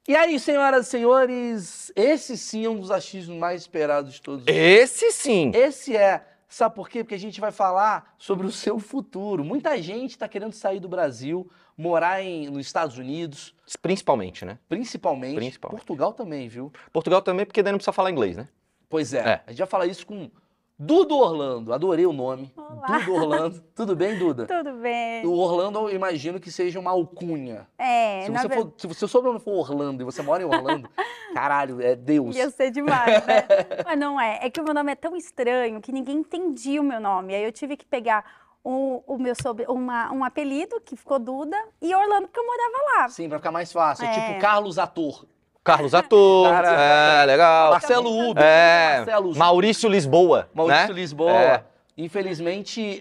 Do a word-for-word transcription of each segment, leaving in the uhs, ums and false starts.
E aí, senhoras e senhores, esse sim é um dos achismos mais esperados de todos. Esse sim. Esse é. Sabe por quê? Porque a gente vai falar sobre o seu futuro. Muita gente está querendo sair do Brasil, morar em, nos Estados Unidos. Principalmente, né? Principalmente. Principalmente. Portugal também, viu? Portugal também, porque daí não precisa falar inglês, né? Pois é. É. A gente vai falar isso com Duda Orlando. Adorei o nome. Olá. Duda Orlando. Tudo bem, Duda? Tudo bem. O Orlando, eu imagino que seja uma alcunha. É, Se na você ver- for, se o seu sobrenome for Orlando e você mora em Orlando, caralho, é Deus. ia ser demais, né? Mas não é. É que o meu nome é tão estranho que ninguém entendia o meu nome. Aí eu tive que pegar o, o meu sobre, uma, um apelido, que ficou Duda, e Orlando, porque eu morava lá. Sim, pra ficar mais fácil. É, É. tipo Carlos Ator. Carlos Ator, Cara, é, legal. Marcelo Uber. É, Marcelo Maurício Lisboa, Maurício né? Lisboa. É. Infelizmente,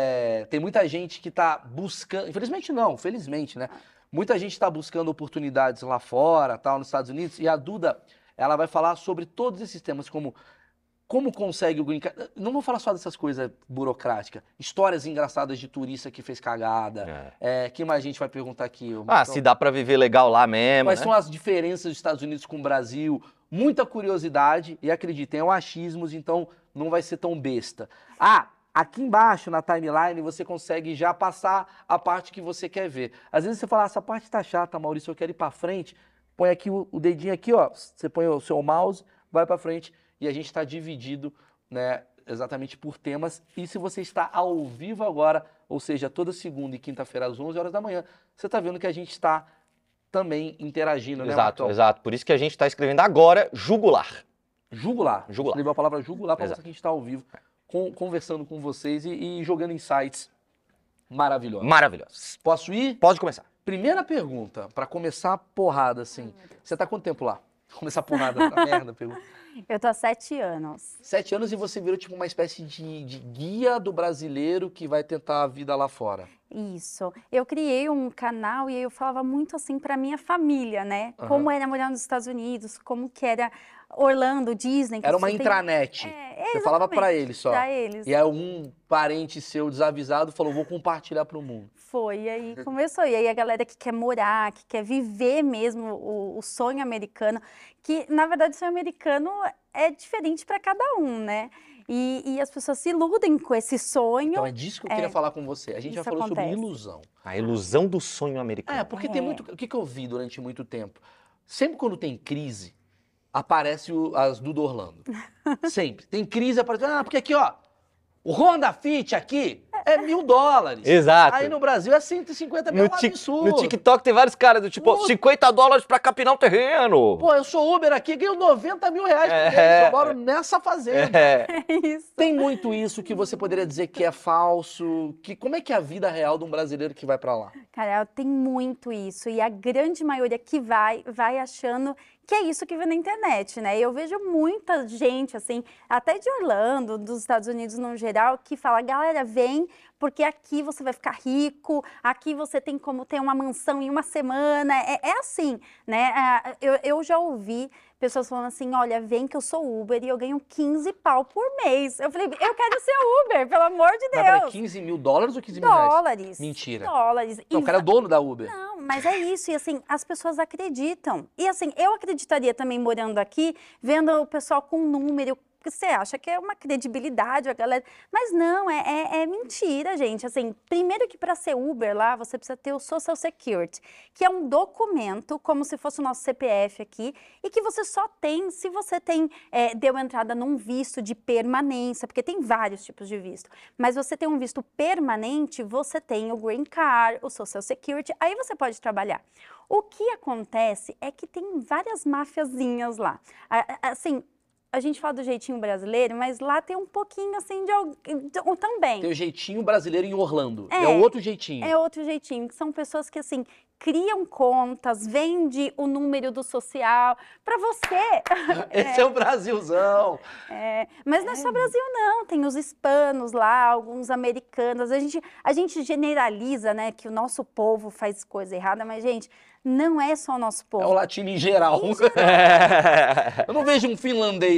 é, tem muita gente que tá buscando... Infelizmente não, felizmente, né? Muita gente tá buscando oportunidades lá fora, tal, nos Estados Unidos. E a Duda, ela vai falar sobre todos esses temas, como... Como consegue o green card? Não vou falar só dessas coisas burocráticas. Histórias engraçadas de turista que fez cagada. É. que mais a gente vai perguntar aqui? Ah, se dá pra viver legal lá mesmo, Quais né? são as diferenças dos Estados Unidos com o Brasil? Muita curiosidade. E acreditem, é um achismos, então não vai ser tão besta. Ah, aqui embaixo na timeline você consegue já passar a parte que você quer ver. Às vezes você fala, ah, essa parte tá chata, Maurício, eu quero ir pra frente. Põe aqui o, o dedinho aqui, ó. Você põe o seu mouse, vai pra frente. E a gente está dividido, né, exatamente por temas. E se você está ao vivo agora, ou seja, toda segunda e quinta-feira às onze horas da manhã, você está vendo que a gente está também interagindo, né, Exato, Marcão? exato. Por isso que a gente está escrevendo agora jugular. Jugular. Jugular. Escreveu a palavra jugular para Exato. você que a gente está ao vivo, com- conversando com vocês e, e jogando insights maravilhosos. Maravilhoso. Posso ir? Pode começar. Primeira pergunta, para começar a porrada, assim. Você está quanto tempo lá? Começar a porrada, tá merda, pergunta. Eu tô há sete anos. Sete anos e você virou tipo uma espécie de, de guia do brasileiro que vai tentar a vida lá fora. Isso. Eu criei um canal e aí eu falava muito assim pra minha família, né? Aham. Como era morar nos Estados Unidos, como que era Orlando, Disney. que Era uma você tem- intranet. É, Você falava pra exatamente, eles só. Pra eles. E aí um parente seu desavisado falou, vou compartilhar pro mundo. Foi, e aí começou. E aí a galera que quer morar, que quer viver mesmo o, o sonho americano, que na verdade o sonho americano é diferente para cada um, né? E, e as pessoas se iludem com esse sonho. Então é disso que eu queria É, falar com você. A gente já isso falou sobre acontece. ilusão. A ilusão do sonho americano. É, porque tem É. muito... O que, que eu vi durante muito tempo? Sempre quando tem crise, aparece o- as Duda Orlando. Sempre. Tem crise, aparece... Ah, porque aqui, ó, o Honda Fit aqui é mil dólares. Exato. Aí no Brasil é cento e cinquenta mil, é No, um Tik- absurdo. no TikTok tem vários caras do tipo, Pô. cinquenta dólares pra capinar um terreno. Pô, eu sou Uber aqui, ganho noventa mil reais por mês, É. eu moro nessa fazenda. É. É isso. Tem muito isso que você poderia dizer que é falso, que como é que é a vida real de um brasileiro que vai pra lá? Cara, tem muito isso. E a grande maioria que vai, vai achando que é isso que vê na internet, né? Eu vejo muita gente, assim, até de Orlando, dos Estados Unidos no geral, que fala, galera, vem, porque aqui você vai ficar rico, aqui você tem como ter uma mansão em uma semana. É, é assim, né? Ah, Eu, eu já ouvi pessoas falando assim, olha, vem que eu sou Uber e eu ganho quinze pau por mês. Eu falei, eu quero ser Uber, pelo amor de Mas peraí, Deus. quinze mil dólares ou quinze mil reais? Dólares. Mentira. Dólares. Não, o cara é o dono da Uber. Não, mas é isso, e assim, as pessoas acreditam. E assim, eu acreditaria também morando aqui, vendo o pessoal com número, porque você acha que é uma credibilidade, a galera. Mas não, é, é, é mentira, gente. Assim, primeiro que para ser Uber lá, você precisa ter o Social Security, que é um documento, como se fosse o nosso C P F aqui, e que você só tem se você tem, é, deu entrada num visto de permanência, porque tem vários tipos de visto. Mas você tem um visto permanente, você tem o Green Card, o Social Security, aí você pode trabalhar. O que acontece é que tem várias mafiazinhas lá. A- a- Assim, a gente fala do jeitinho brasileiro, mas lá tem um pouquinho assim de, al- de- também. Tem o jeitinho brasileiro em Orlando. É, É, o outro jeitinho. É outro jeitinho, que são pessoas que assim criam contas, vende o número do social para você. Esse é o Brasilzão. É, mas não é só Brasil, não. Tem os hispanos lá, alguns americanos. A gente, a gente generaliza, né, que o nosso povo faz coisa errada, mas, gente, não é só o nosso É povo. o latino em geral. Eu não vejo um finlandês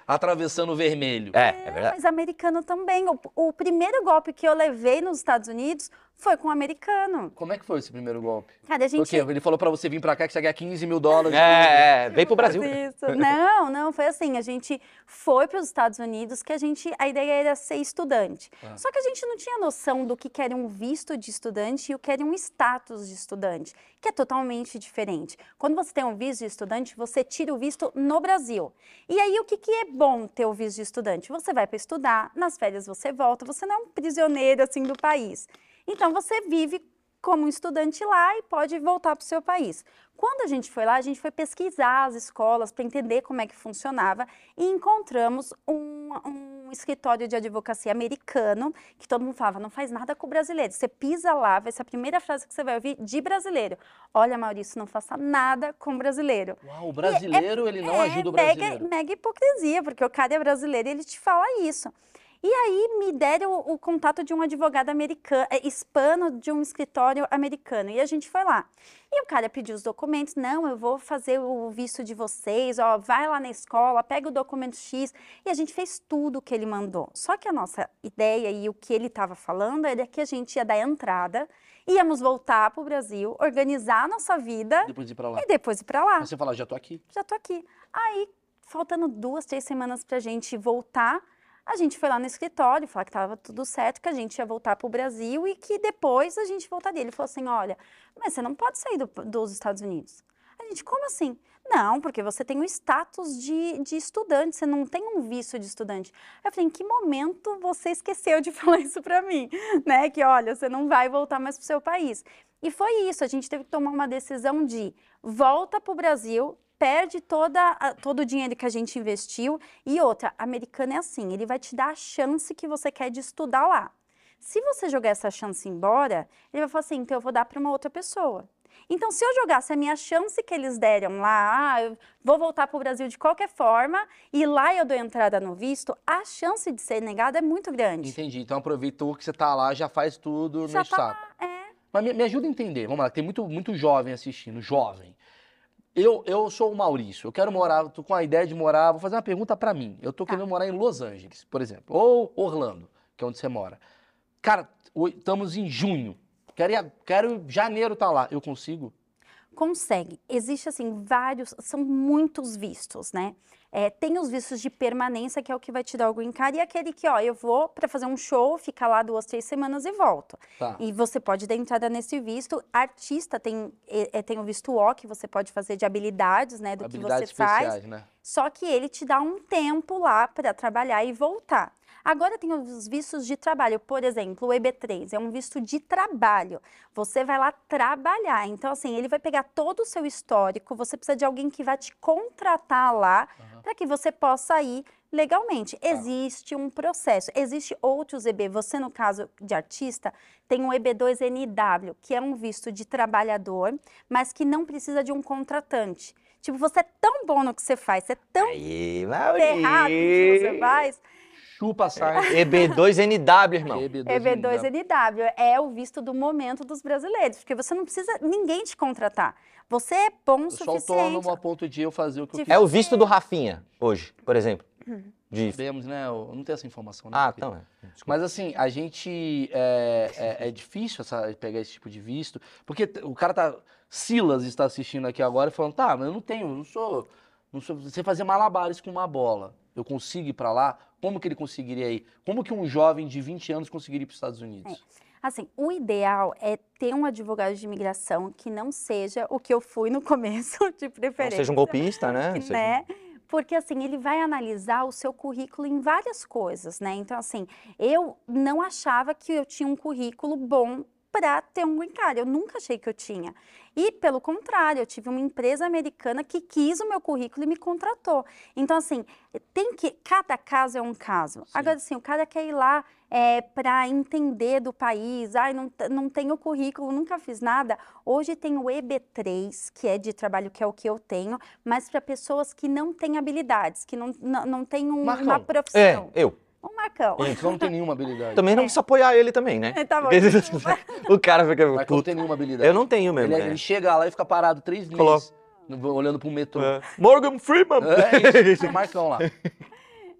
atravessando o vermelho. É, é É, verdade. mas americano também. O, o primeiro golpe que eu levei nos Estados Unidos foi com um americano. Como é que foi esse primeiro golpe? Cara, a gente... Porque ele falou pra você vir pra cá que você ia ganhar quinze mil dólares. É, é, vem pro Brasil. Isso. Não, não, foi assim, a gente foi para os Estados Unidos que a gente, a ideia era ser estudante. Ah. Só que a gente não tinha noção do que que era um visto de estudante e o que era um status de estudante, que é totalmente diferente. Quando você tem um visto de estudante, você tira o visto no Brasil. E aí, o que que é bom ter o visto de estudante? Você vai para estudar, nas férias você volta, você não é um prisioneiro, assim, do país. Então, você vive como um estudante lá e pode voltar para o seu país. Quando a gente foi lá, a gente foi pesquisar as escolas para entender como é que funcionava e encontramos um, um escritório de advocacia americano que todo mundo falava, não faz nada com o brasileiro. Você pisa lá, vai ser a primeira frase que você vai ouvir de brasileiro. Olha, Maurício, não faça nada com o brasileiro. Uau, o brasileiro, ele não é ajuda o mega, brasileiro. mega hipocrisia, porque o cara é brasileiro e ele te fala isso. E aí me deram o, o contato de um advogado americano, é, hispano de um escritório americano. E a gente foi lá. E o cara pediu os documentos. Não, eu vou fazer o visto de vocês, ó, vai lá na escola, pega o documento X. E a gente fez tudo o que ele mandou. Só que a nossa ideia e o que ele estava falando era que a gente ia dar entrada, íamos voltar para o Brasil, organizar a nossa vida Depois de ir pra lá. e depois ir para lá. Aí você fala, já tô aqui. Já tô aqui. Aí, faltando duas, três semanas pra gente voltar, a gente foi lá no escritório, falar que estava tudo certo, que a gente ia voltar para o Brasil e que depois a gente voltaria. Ele falou assim, olha, mas você não pode sair do- dos Estados Unidos. A gente, como assim? Não, porque você tem o status de, de estudante, você não tem um visto de estudante. Eu falei, em que momento você esqueceu de falar isso para mim? Né? Que, olha, você não vai voltar mais para o seu país. E foi isso, a gente teve que tomar uma decisão de volta para o Brasil, perde toda, a- todo o dinheiro que a gente investiu. E outra, americano é assim, ele vai te dar a chance que você quer de estudar lá. Se você jogar essa chance embora, ele vai falar assim, então eu vou dar para uma outra pessoa. Então, se eu jogasse a minha chance que eles deram lá, ah, eu vou voltar para o Brasil de qualquer forma, e lá eu dou entrada no visto, a chance de ser negada é muito grande. Entendi. Então aproveitou que você tá lá, já faz tudo, Já mexe o tá saco. lá, é. Mas me, me ajuda a entender. Vamos lá, tem muito, muito jovem assistindo, jovem. Eu, eu sou o Maurício, eu quero morar, tô com a ideia de morar, vou fazer uma pergunta pra mim. Eu tô Tá. querendo morar em Los Angeles, por exemplo, ou Orlando, que é onde você mora. Cara, o- estamos em junho, quero, ir a- quero janeiro tá lá, eu consigo? Consegue. Existe, assim, vários, são muitos vistos, né? É, tem os vistos de permanência, que é o que vai te dar o green card, e aquele que, ó, eu vou para fazer um show, fica lá duas, três semanas e volto. Tá. E você pode dar entrada nesse visto. Artista tem, é, é, tem o visto O, que você pode fazer de habilidades, né, do Habilidades que você faz. especiais, né? Só que ele te dá um tempo lá para trabalhar e voltar. Agora tem os vistos de trabalho, por exemplo, o E B três é um visto de trabalho. Você vai lá trabalhar. Então, assim, ele vai pegar todo o seu histórico, você precisa de alguém que vai te contratar lá Aham. para que você possa ir legalmente. Existe um processo, existe outros E B. Você, no caso de artista, tem o E B dois N W, que é um visto de trabalhador, mas que não precisa de um contratante. Tipo, você é tão bom no que você faz, você é tão Aí, errado no que você Maurício. faz. Chupa a sarna. E B dois N W, irmão. E B dois E B dois N W. N W é o visto do momento dos brasileiros, porque você não precisa ninguém te contratar. Você é bom o Eu sou suficiente. autônomo a ponto de eu fazer o que eu De- quiser. É o visto do Rafinha, hoje, por exemplo. De... Sabemos, né? Eu não tenho essa informação, né? Ah, Porque- então é. Desculpa. Mas assim, a gente. É, é, é difícil essa, pegar esse tipo de visto. Porque t- o cara tá. Silas está assistindo aqui agora e falando, tá, mas eu não tenho, não sou. Não sou você fazer malabares com uma bola. Eu consigo ir pra lá? Como que ele conseguiria ir? Como que um jovem de vinte anos conseguiria ir para os Estados Unidos? Assim, o ideal é ter um advogado de imigração que não seja o que eu fui no começo, de Não preferência. seja um golpista, né? Seja- Né? Porque assim, ele vai analisar o seu currículo em várias coisas, né? Então, assim, eu não achava que eu tinha um currículo bom para ter um green card. Eu nunca achei que eu tinha. E, pelo contrário, eu tive uma empresa americana que quis o meu currículo e me contratou. Então, assim, tem que... Cada caso é um caso. Sim. Agora, assim, o cara quer ir lá é, para entender do país. Ai, não, t- não tenho currículo, nunca fiz nada. Hoje tem o E B três, que é de trabalho, que é o que eu tenho, mas para pessoas que não têm habilidades, que não, não, não têm um- Marcão. uma É, profissão. eu. Um Marcão. Então não tem nenhuma habilidade. Também não precisa apoiar ele também, né? Tá bom, Porque desculpa. o cara fica Marcão não puto. tem nenhuma habilidade. Eu não tenho mesmo. Ele, né? ele chega lá e fica parado três meses Coloca. no- olhando pro metrô. É. Morgan Freeman! É isso, o Marcão lá.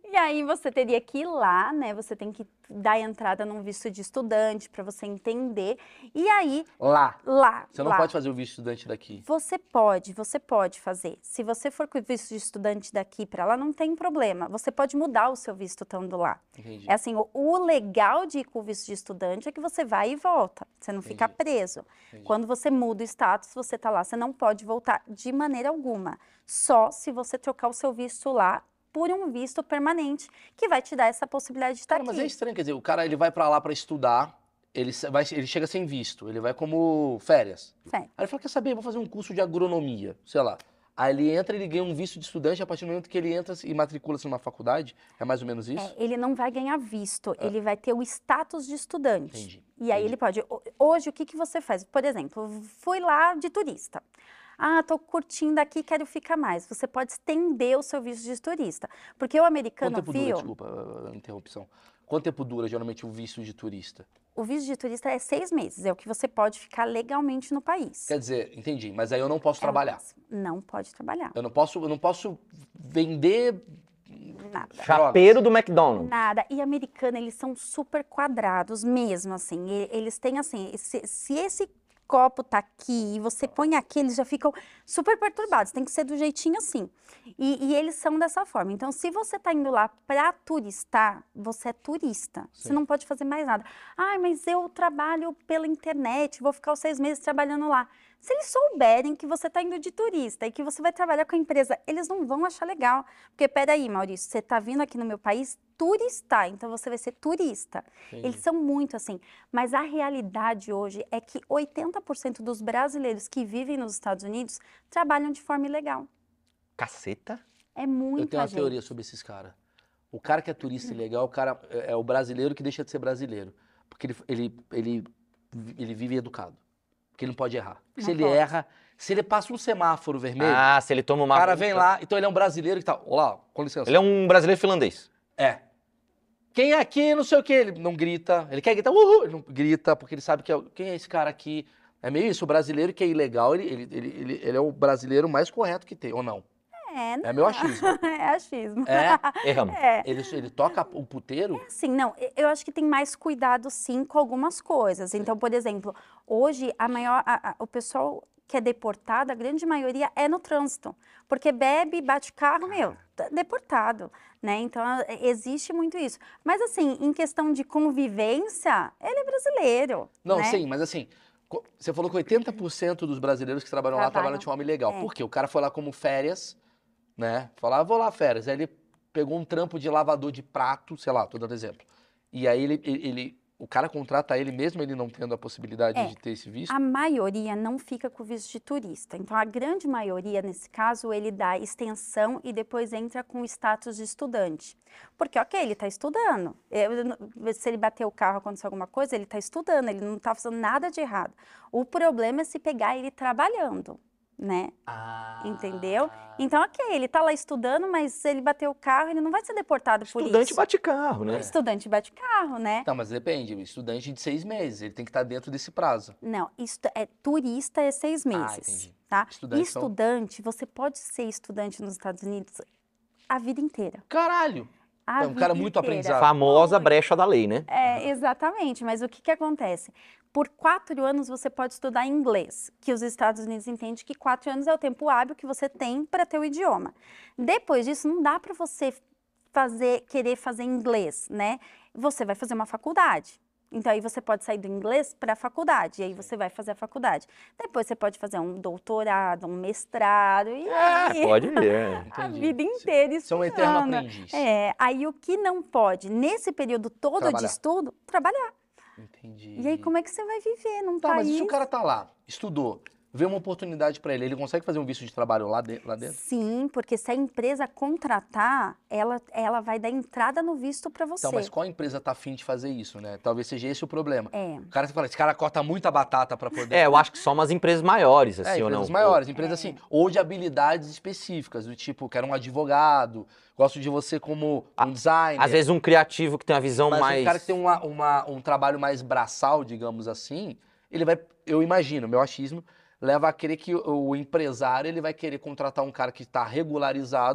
E aí você teria que ir lá, né? Você tem que dar entrada num visto de estudante para você entender. E aí, Lá. lá, Você não lá. pode fazer o visto estudante daqui. Você pode, você pode fazer. Se você for com o visto de estudante daqui para lá, não tem problema. Você pode mudar o seu visto estando lá. Entendi. É assim, o, o legal de ir com o visto de estudante é que você vai e volta. Você não fica Entendi. preso. Entendi. Quando você muda o status, você tá lá, você não pode voltar de maneira alguma. Só se você trocar o seu visto lá por um visto permanente, que vai te dar essa possibilidade de estar Cara, mas é aqui. estranho, quer dizer, o cara ele vai pra lá pra estudar, ele, se- vai, ele chega sem visto, ele vai como férias. Sério. Aí ele fala, quer saber, vou fazer um curso de agronomia, sei lá. Aí ele entra, ele ganha um visto de estudante, a partir do momento que ele entra e matricula-se numa faculdade, é mais ou menos isso? É, ele não vai ganhar visto, ele vai ter o status de estudante. Entendi, E aí entendi. ele pode... ho- Hoje, o que, que você faz? Por exemplo, fui lá de turista. Ah, tô curtindo aqui, quero ficar mais. Você pode estender o seu visto de turista. Porque o Quanto americano tempo dura, viu... desculpa a interrupção, quanto tempo dura geralmente o visto de turista? O visto de turista é seis meses, é o que você pode ficar legalmente no país. Quer dizer, entendi, mas aí eu não posso É o trabalhar. máximo. Não pode trabalhar. Eu não posso, eu não posso vender Nada. Chapeiro do McDonald's. Nada. E americano, eles são super quadrados mesmo, assim. E- Eles têm, assim, se, se esse copo tá aqui e você põe aqui, eles já ficam super perturbados. Tem que ser do jeitinho assim. E, e eles são dessa forma. Então, se você tá indo lá pra turistar, você é turista. Você Sim. não pode fazer mais nada. Ai, mas eu trabalho pela internet, vou ficar os seis meses trabalhando lá. Se eles souberem que você está indo de turista e que você vai trabalhar com a empresa, eles não vão achar legal. Porque, peraí, Maurício, você está vindo aqui no meu país turistar, então você vai ser turista. Entendi. Eles são muito assim. Mas a realidade hoje é que oitenta por cento dos brasileiros que vivem nos Estados Unidos trabalham de forma ilegal. Caceta. É muita Eu tenho uma gente. teoria sobre esses caras. O cara que é turista ilegal, o cara é é o brasileiro que deixa de ser brasileiro. Porque ele, ele, ele, ele vive educado. Porque ele não pode errar. Porque se Não ele pode. erra, se ele passa um semáforo vermelho, Ah, se ele toma o uma... cara vem lá, então ele é um brasileiro que tá. Olá, com licença. Ele é um brasileiro finlandês. É. Quem é aqui, não sei o quê, ele não grita. Ele quer gritar, uhul, ele não grita, porque ele sabe que é, o- quem é esse cara aqui. É meio isso, o brasileiro que é ilegal, ele, ele, ele, ele, ele é o brasileiro mais correto que tem, ou não? É, É meu achismo. é achismo. É, Erramos. É. ele, ele toca o puteiro. Assim, não, e- eu acho que tem mais cuidado sim com algumas coisas. Então, por exemplo, hoje a maior, a- a- o pessoal que é deportado, a grande maioria é no trânsito, porque bebe, bate carro, meu, tá deportado, né? Então, a- existe muito isso. Mas assim, em questão de convivência, ele é brasileiro, Não, né? sim, mas assim, co- você falou que oitenta por cento dos brasileiros que trabalham lá Trabalham. trabalham de forma ilegal. É. Por quê? O cara foi lá como férias, né? Falar, ah, vou lá férias. Aí ele pegou um trampo de lavador de prato, sei lá, tô dando exemplo. E aí ele, ele, ele- o cara contrata ele mesmo ele não tendo a possibilidade É. de ter esse visto. A maioria não fica com visto de turista. Então, a grande maioria, nesse caso, ele dá extensão e depois entra com o status de estudante. Porque, ok, ele está estudando. Eu não- se ele bater o carro, acontecer alguma coisa, ele está estudando, ele não está fazendo nada de errado. O problema é se pegar ele trabalhando, né? Ah. Entendeu? Então, ok, ele está lá estudando, mas se ele bater o carro, ele não vai ser deportado por Estudante isso. bate carro, O né? estudante bate carro, né? Não, mas depende, o estudante de seis meses, ele tem que estar dentro desse prazo. Não, isto é turista é seis meses, entendi. tá? Estudante são- Estudante, você pode ser estudante nos Estados Unidos a vida inteira. Caralho! A É um cara vida muito inteira. aprendizado. Famosa brecha da lei, né? É, exatamente, mas o que que acontece? Por quatro anos você pode estudar inglês, que os Estados Unidos entendem que quatro anos é o tempo hábil que você tem para ter o idioma. Depois disso, não dá para você fazer, querer fazer inglês, né? Você vai fazer uma faculdade. Então, aí você pode sair do inglês para a faculdade, e aí você vai fazer a faculdade. Depois você pode fazer um doutorado, um mestrado, e aí É, pode ir. é. a Entendi. vida inteira Você é um eterno estudando. aprendiz. É, aí o que não pode, nesse período todo Trabalhar. de estudo, trabalhar. Entendi. E aí, como é que você vai viver num Tá, mas país? e se o cara tá lá, estudou, vê uma oportunidade pra ele, ele consegue fazer um visto de trabalho lá, de- lá dentro? Sim, porque se a empresa contratar, ela, ela vai dar entrada no visto para você. Então, mas qual empresa tá afim de fazer isso, né? Talvez seja esse o problema. É. O cara fala, esse cara corta muita batata pra poder... É, eu acho que só umas empresas maiores, É, assim, ou não? empresas maiores, empresas assim, ou de habilidades específicas, do tipo, quero um advogado, gosto de você como um designer. Às vezes um criativo que tem uma visão Mas mais... um cara que tem uma, uma- um trabalho mais braçal, digamos assim, ele vai, eu imagino, meu achismo, leva a crer que o, o empresário ele vai querer contratar um cara que está regularizado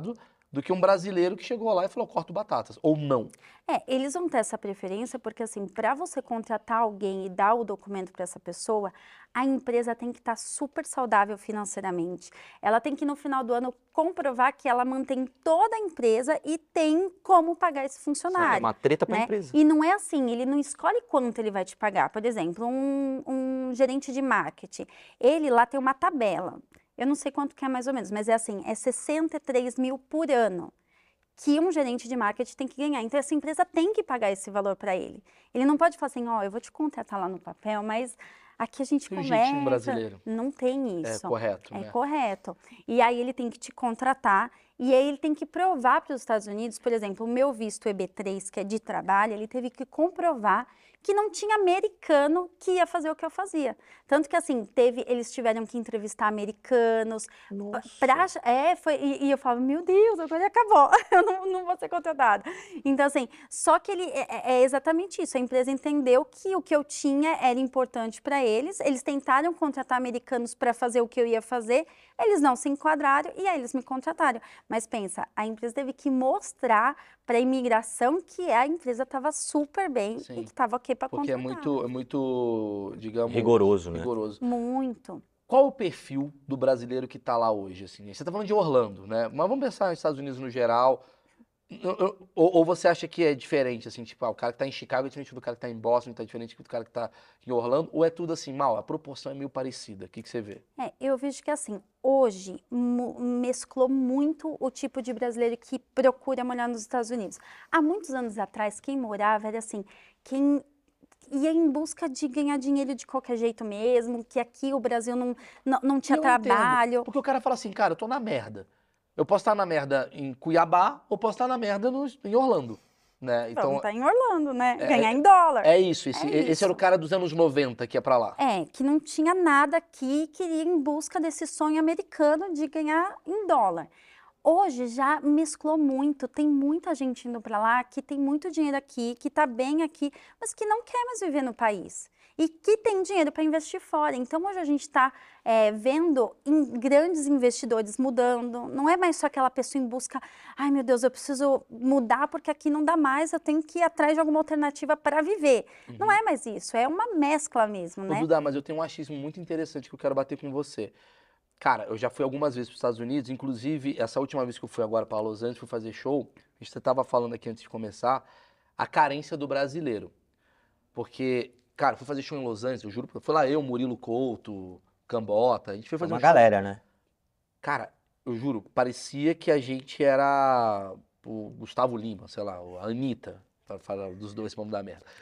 do que um brasileiro que chegou lá e falou, corto batatas, ou não. É, eles vão ter essa preferência porque, assim, para você contratar alguém e dar o documento para essa pessoa, a empresa tem que estar super saudável financeiramente. Ela tem que, no final do ano, comprovar que ela mantém toda a empresa e tem como pagar esse funcionário. É uma treta pra né? empresa. E não é assim, ele não escolhe quanto ele vai te pagar. Por exemplo, um, um gerente de marketing, ele lá tem uma tabela. Eu não sei quanto que é mais ou menos, mas é assim, é sessenta e três mil por ano que um gerente de marketing tem que ganhar. Então, essa empresa tem que pagar esse valor para ele. Ele não pode falar assim, ó, oh, eu vou te contratar lá no papel, mas aqui a gente E o conversa. jeitinho brasileiro? Não tem isso. É correto, É né? correto. E aí ele tem que te contratar e aí ele tem que provar para os Estados Unidos, por exemplo, o meu visto E B três, que é de trabalho, ele teve que comprovar que não tinha americano que ia fazer o que eu fazia. Tanto que, assim, teve, eles tiveram que entrevistar americanos. Nossa. Pra, é, foi, e, e eu falava, meu Deus, agora acabou, eu não, não vou ser contratada. Então, assim, só que ele é, é exatamente isso, a empresa entendeu que o que eu tinha era importante para eles, eles tentaram contratar americanos para fazer o que eu ia fazer, eles não se enquadraram e aí eles me contrataram. Mas pensa, a empresa teve que mostrar para a imigração que a empresa estava super bem Sim. e que estava ok para Porque é contratar. muito, é muito, digamos... Rigoroso, né? rigoroso. Muito. Qual o perfil do brasileiro que tá lá hoje, assim? Você tá falando de Orlando, né? Mas vamos pensar nos Estados Unidos no geral. Ou, ou você acha que é diferente, assim, tipo, ah, o cara que tá em Chicago é diferente do cara que tá em Boston, tá diferente do cara que tá em Orlando, ou é tudo assim, mal, a proporção é meio parecida? O que, que você vê? É, eu vejo que assim, hoje mu- mesclou muito o tipo de brasileiro que procura morar nos Estados Unidos. Há muitos anos atrás, quem morava era assim, quem ia em busca de ganhar dinheiro de qualquer jeito mesmo, que aqui o Brasil não, não, não tinha Eu entendo, trabalho. porque o cara fala assim, cara, eu tô na merda. Eu posso estar na merda em Cuiabá ou posso estar na merda no, em Orlando, né? Então, Então, tá em Orlando, né? é- Ganhar em dólar. é isso. Esse, É esse isso. era o cara dos anos noventa que ia pra lá. É, que não tinha nada aqui, queria ir em busca desse sonho americano de ganhar em dólar. Hoje já mesclou muito, tem muita gente indo para lá que tem muito dinheiro aqui, que está bem aqui, mas que não quer mais viver no país e que tem dinheiro para investir fora. Então hoje a gente está é, vendo em grandes investidores mudando, não é mais só aquela pessoa em busca, ai meu Deus, eu preciso mudar porque aqui não dá mais, eu tenho que ir atrás de alguma alternativa para viver. Uhum. Não é mais isso, é uma mescla mesmo, Ô, né? Duda, mas eu tenho um achismo muito interessante que eu quero bater com você. Cara, eu já fui algumas vezes para os Estados Unidos, inclusive essa última vez que eu fui agora para Los Angeles, fui fazer show, a gente estava falando aqui antes de começar, a carência do brasileiro. Porque, cara, fui fazer show em Los Angeles, eu juro, foi lá eu, Murilo Couto, Cambota, a gente foi fazer Uma um show. galera, né? Cara, eu juro, parecia que a gente era o Gustavo Lima, sei lá, a Anitta, para falar dos dois, vamos dar merda.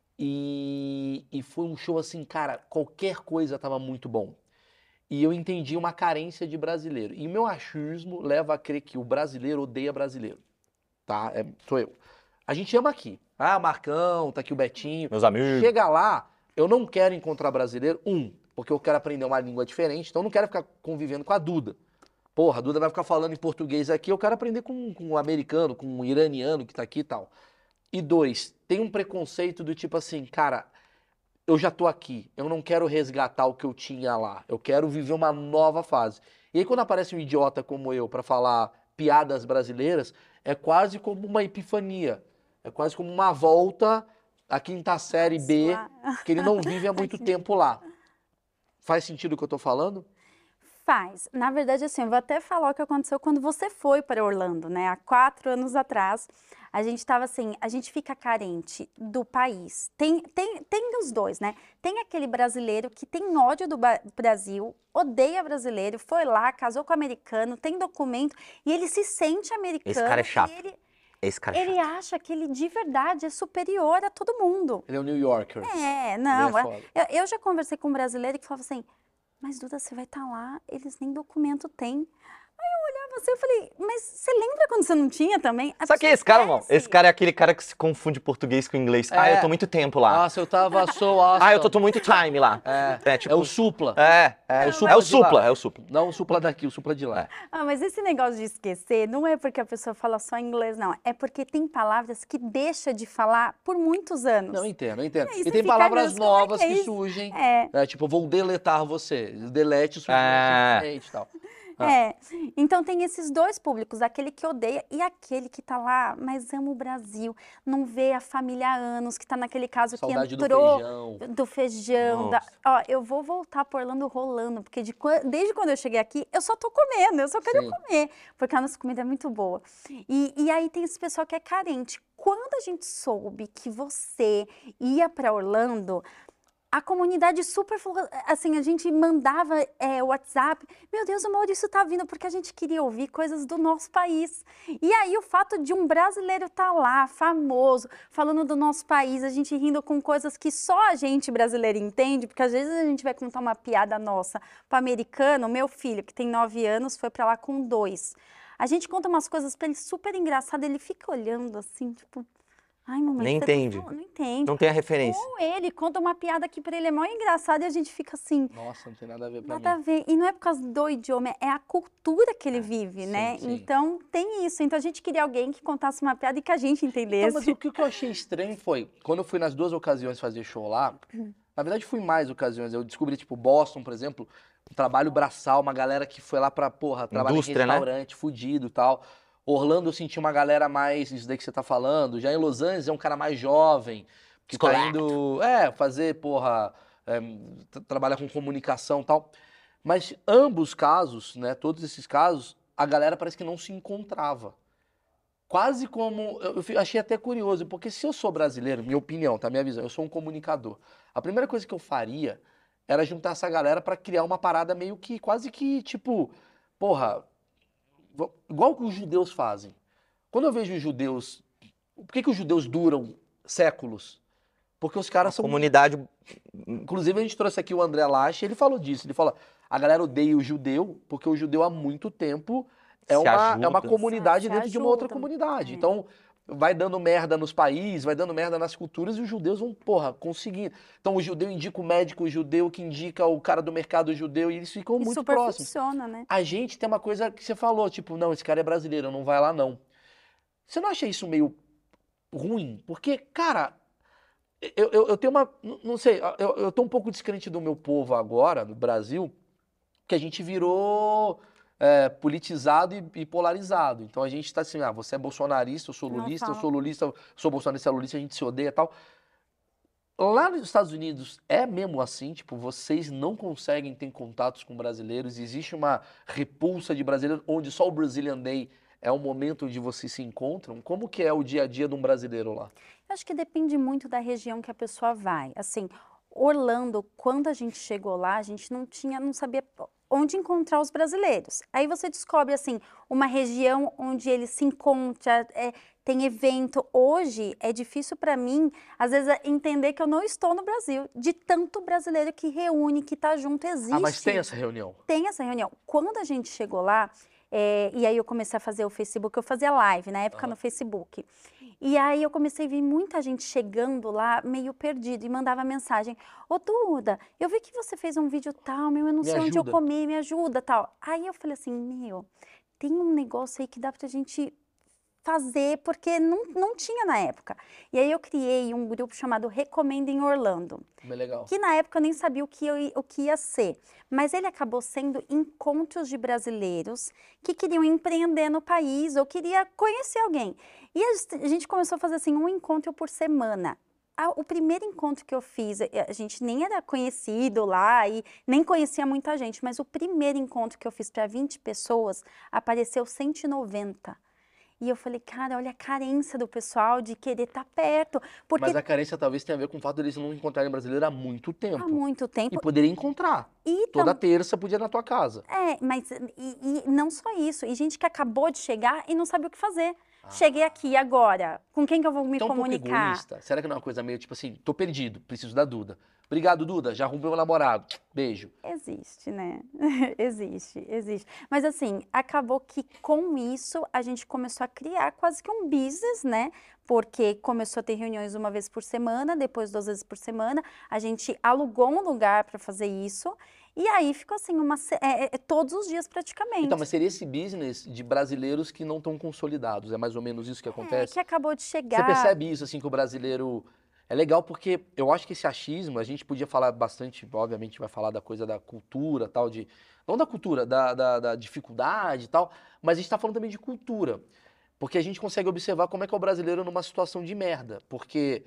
E, e foi um show assim, cara, qualquer coisa tava muito bom. E eu entendi uma carência de brasileiro. E o meu achismo leva a crer que o brasileiro odeia brasileiro, tá? É, sou eu. A gente ama aqui. Ah, Marcão, tá aqui o Betinho. Meus amigos. Chega lá, eu não quero encontrar brasileiro, um, porque eu quero aprender uma língua diferente, então eu não quero ficar convivendo com a Duda. Porra, a Duda vai ficar falando em português aqui, eu quero aprender com, com um americano, com um iraniano que tá aqui e tal. E dois, tem um preconceito do tipo assim, cara, eu já tô aqui, eu não quero resgatar o que eu tinha lá, eu quero viver uma nova fase. E aí quando aparece um idiota como eu pra falar piadas brasileiras, é quase como uma epifania, é quase como uma volta à quinta série B, que ele não vive há muito tempo lá. Faz sentido o que eu tô falando? Faz. Na verdade, assim, eu vou até falar o que aconteceu quando você foi para Orlando, né? Há quatro anos atrás, a gente estava assim, a gente fica carente do país. Tem, tem, tem os dois, né? Tem aquele brasileiro que tem ódio do ba- Brasil, odeia brasileiro, foi lá, casou com americano, tem documento, e ele se sente americano. Esse cara é chato. e ele, Esse cara é ele chato. acha que ele de verdade é superior a todo mundo. Ele é um New Yorker. É, não. Ele é é- foda. eu, eu já conversei com um brasileiro que falava assim, mas Duda, você vai estar lá, eles nem documento têm. Aí eu olhava assim, eu falei, mas você lembra quando você não tinha também? A Sabe quem é pessoa esse cara, mano? esquece. Esse cara é aquele cara que se confunde português com inglês. Ah, É. eu tô muito tempo lá. Nossa, eu tava so awesome. Ah, eu tô, tô muito time lá. É, É, tipo... é o Supla. É, é, É o é Supla o de lá. supla, é o supla. Não o Supla daqui, o Supla de lá. Ah, mas esse negócio de esquecer não é porque a pessoa fala só inglês, não. É porque tem palavras que deixa de falar por muitos anos. Não, eu entendo, eu entendo. E aí E você tem fica, palavras "Meu Deus, como é novas que é que isso?" surgem. É. É, tipo, eu vou deletar você. Delete surge É. e tal. Ah. É, então tem esses dois públicos, aquele que odeia e aquele que tá lá, mas ama o Brasil, não vê a família há anos, que tá naquele caso Saudade que do entrou feijão. do feijão, da- Nossa. ó, eu vou voltar por Orlando rolando, porque de quan- desde quando eu cheguei aqui, eu só tô comendo, eu só quero Sim. comer, porque a nossa comida é muito boa. E, e aí tem esse pessoal que é carente. Quando a gente soube que você ia para Orlando, a comunidade super, flu- assim, a gente mandava é, WhatsApp, meu Deus, o Maurício tá vindo, porque a gente queria ouvir coisas do nosso país. E aí o fato de um brasileiro estar lá, famoso, falando do nosso país, a gente rindo com coisas que só a gente brasileiro entende, porque às vezes a gente vai contar uma piada nossa para americano, meu filho, que tem nove anos, foi para lá com dois. A gente conta umas coisas para ele super engraçado, ele fica olhando assim, tipo, ai, mamãe, Nem você tá entende. falando? Não entende. Não tem a referência. Ou ele conta uma piada que pra ele é mó engraçada e a gente fica assim, Nossa, não tem nada a ver pra nada a mim. ver. E não é por causa do idioma, é a cultura que ele vive, sim, né? sim. Então tem isso. Então a gente queria alguém que contasse uma piada e que a gente Então, entendesse. mas o que o que eu achei estranho foi, quando eu fui nas duas ocasiões fazer show lá, na verdade fui em mais ocasiões, eu descobri, tipo, Boston, por exemplo, um trabalho braçal, uma galera que foi lá pra, porra, trabalhar em Indústria, né? restaurante, fudido e tal. Orlando eu senti uma galera mais, isso daí que você tá falando, já em Los Angeles é um cara mais jovem, que tá Descolado. indo, é, fazer, porra, é, tra- trabalhar com comunicação e tal. Mas ambos casos, né, todos esses casos, a galera parece que não se encontrava. Quase como, eu eu fi- achei até curioso, porque se eu sou brasileiro, minha opinião, tá, minha visão, eu sou um comunicador. A primeira coisa que eu faria era juntar essa galera pra criar uma parada meio que, quase que, tipo, porra, vo- igual que os judeus fazem. Quando eu vejo os judeus, por que que os judeus duram séculos? Porque os A caras são. comunidade. Inclusive, a gente trouxe aqui o André Lache, ele falou disso. Ele fala: a galera odeia o judeu, porque o judeu há muito tempo é Se uma, é uma ajuda. comunidade Se dentro de uma outra ajudam, comunidade. é. Então, vai dando merda nos países, vai dando merda nas culturas, e os judeus vão, porra, conseguir. Então, o judeu indica o médico judeu, que indica o cara do mercado judeu, e eles ficam E muito super próximos. funciona, né? A gente tem uma coisa que você falou, tipo, não, esse cara é brasileiro, não vai lá, não. Você não acha isso meio ruim? Porque, cara, eu, eu, eu tenho uma. Não não sei, eu, eu tô um pouco descrente do meu povo agora, no Brasil, que a gente virou é, politizado e, e polarizado. Então a gente tá assim, ah, você é bolsonarista, eu sou Não lulista, eu fala. sou lulista, eu sou bolsonarista, lulista, a gente se odeia e tal. Lá nos Estados Unidos é mesmo assim, tipo, vocês não conseguem ter contatos com brasileiros, existe uma repulsa de brasileiros, onde só o Brazilian Day é o momento onde vocês se encontram. Como que é o dia a dia de um brasileiro lá? Eu acho que depende muito da região que a pessoa vai. Assim, Orlando, quando a gente chegou lá, a gente não tinha, não sabia onde encontrar os brasileiros. Aí você descobre, assim, uma região onde eles se encontram, é, tem evento. Hoje é difícil para mim, às vezes, é entender que eu não estou no Brasil, de tanto brasileiro que reúne, que tá junto, existe. Ah, mas tem essa reunião? Tem essa reunião. Quando a gente chegou lá, é, e aí eu comecei a fazer o Facebook, eu fazia live na época Aham. no Facebook. E aí eu comecei a ver muita gente chegando lá meio perdido e mandava mensagem: Ô Duda, eu vi que você fez um vídeo tal, meu, eu não Me sei onde eu ajuda. comer, me ajuda, tal. Aí eu falei assim, meu, tem um negócio aí que dá pra gente fazer, porque não, não tinha na época. E aí eu criei um grupo chamado Recomenda em Orlando, Bem legal. que na época eu nem sabia o que, eu i- o que ia ser, mas ele acabou sendo encontros de brasileiros que queriam empreender no país ou queria conhecer alguém. E a gente- a gente começou a fazer assim, um encontro por semana. Ah, o primeiro encontro que eu fiz, eh, a gente nem era conhecido lá e nem conhecia muita gente, mas o primeiro encontro que eu fiz para vinte pessoas, apareceu cento e noventa. E eu falei, cara, olha a carência do pessoal de querer estar perto, porque Mas a carência talvez tenha a ver com o fato deles não encontrarem brasileiro há muito há tempo. muito E tempo. poderia encontrar. E Toda tam- terça podia ir na tua casa. É, mas e, e não só isso, e gente que acabou de chegar e não sabe o que fazer. Ah. Cheguei aqui agora, com quem que eu vou me Então, um pouco comunicar? egoísta. Será que não é uma coisa meio tipo assim, tô perdido, preciso da Duda. Obrigado, Duda, já arrumei meu namorado. Beijo. Existe, né? Existe, existe. Mas assim, acabou que com isso a gente começou a criar quase que um business, né? Porque começou a ter reuniões uma vez por semana, depois duas vezes por semana. A gente alugou um lugar para fazer isso. E aí ficou assim, uma, se- é, é, todos os dias praticamente. Então, mas seria esse business de brasileiros que não estão consolidados? É mais ou menos isso que É, acontece? que acabou de Você chegar. percebe isso, assim, que o brasileiro é legal porque eu acho que esse achismo, a gente podia falar bastante, obviamente vai falar da coisa da cultura, tal, de não da cultura, da, da, da dificuldade e tal, mas a gente tá falando também de cultura. Porque a gente consegue observar como é que é o brasileiro numa situação de merda. Porque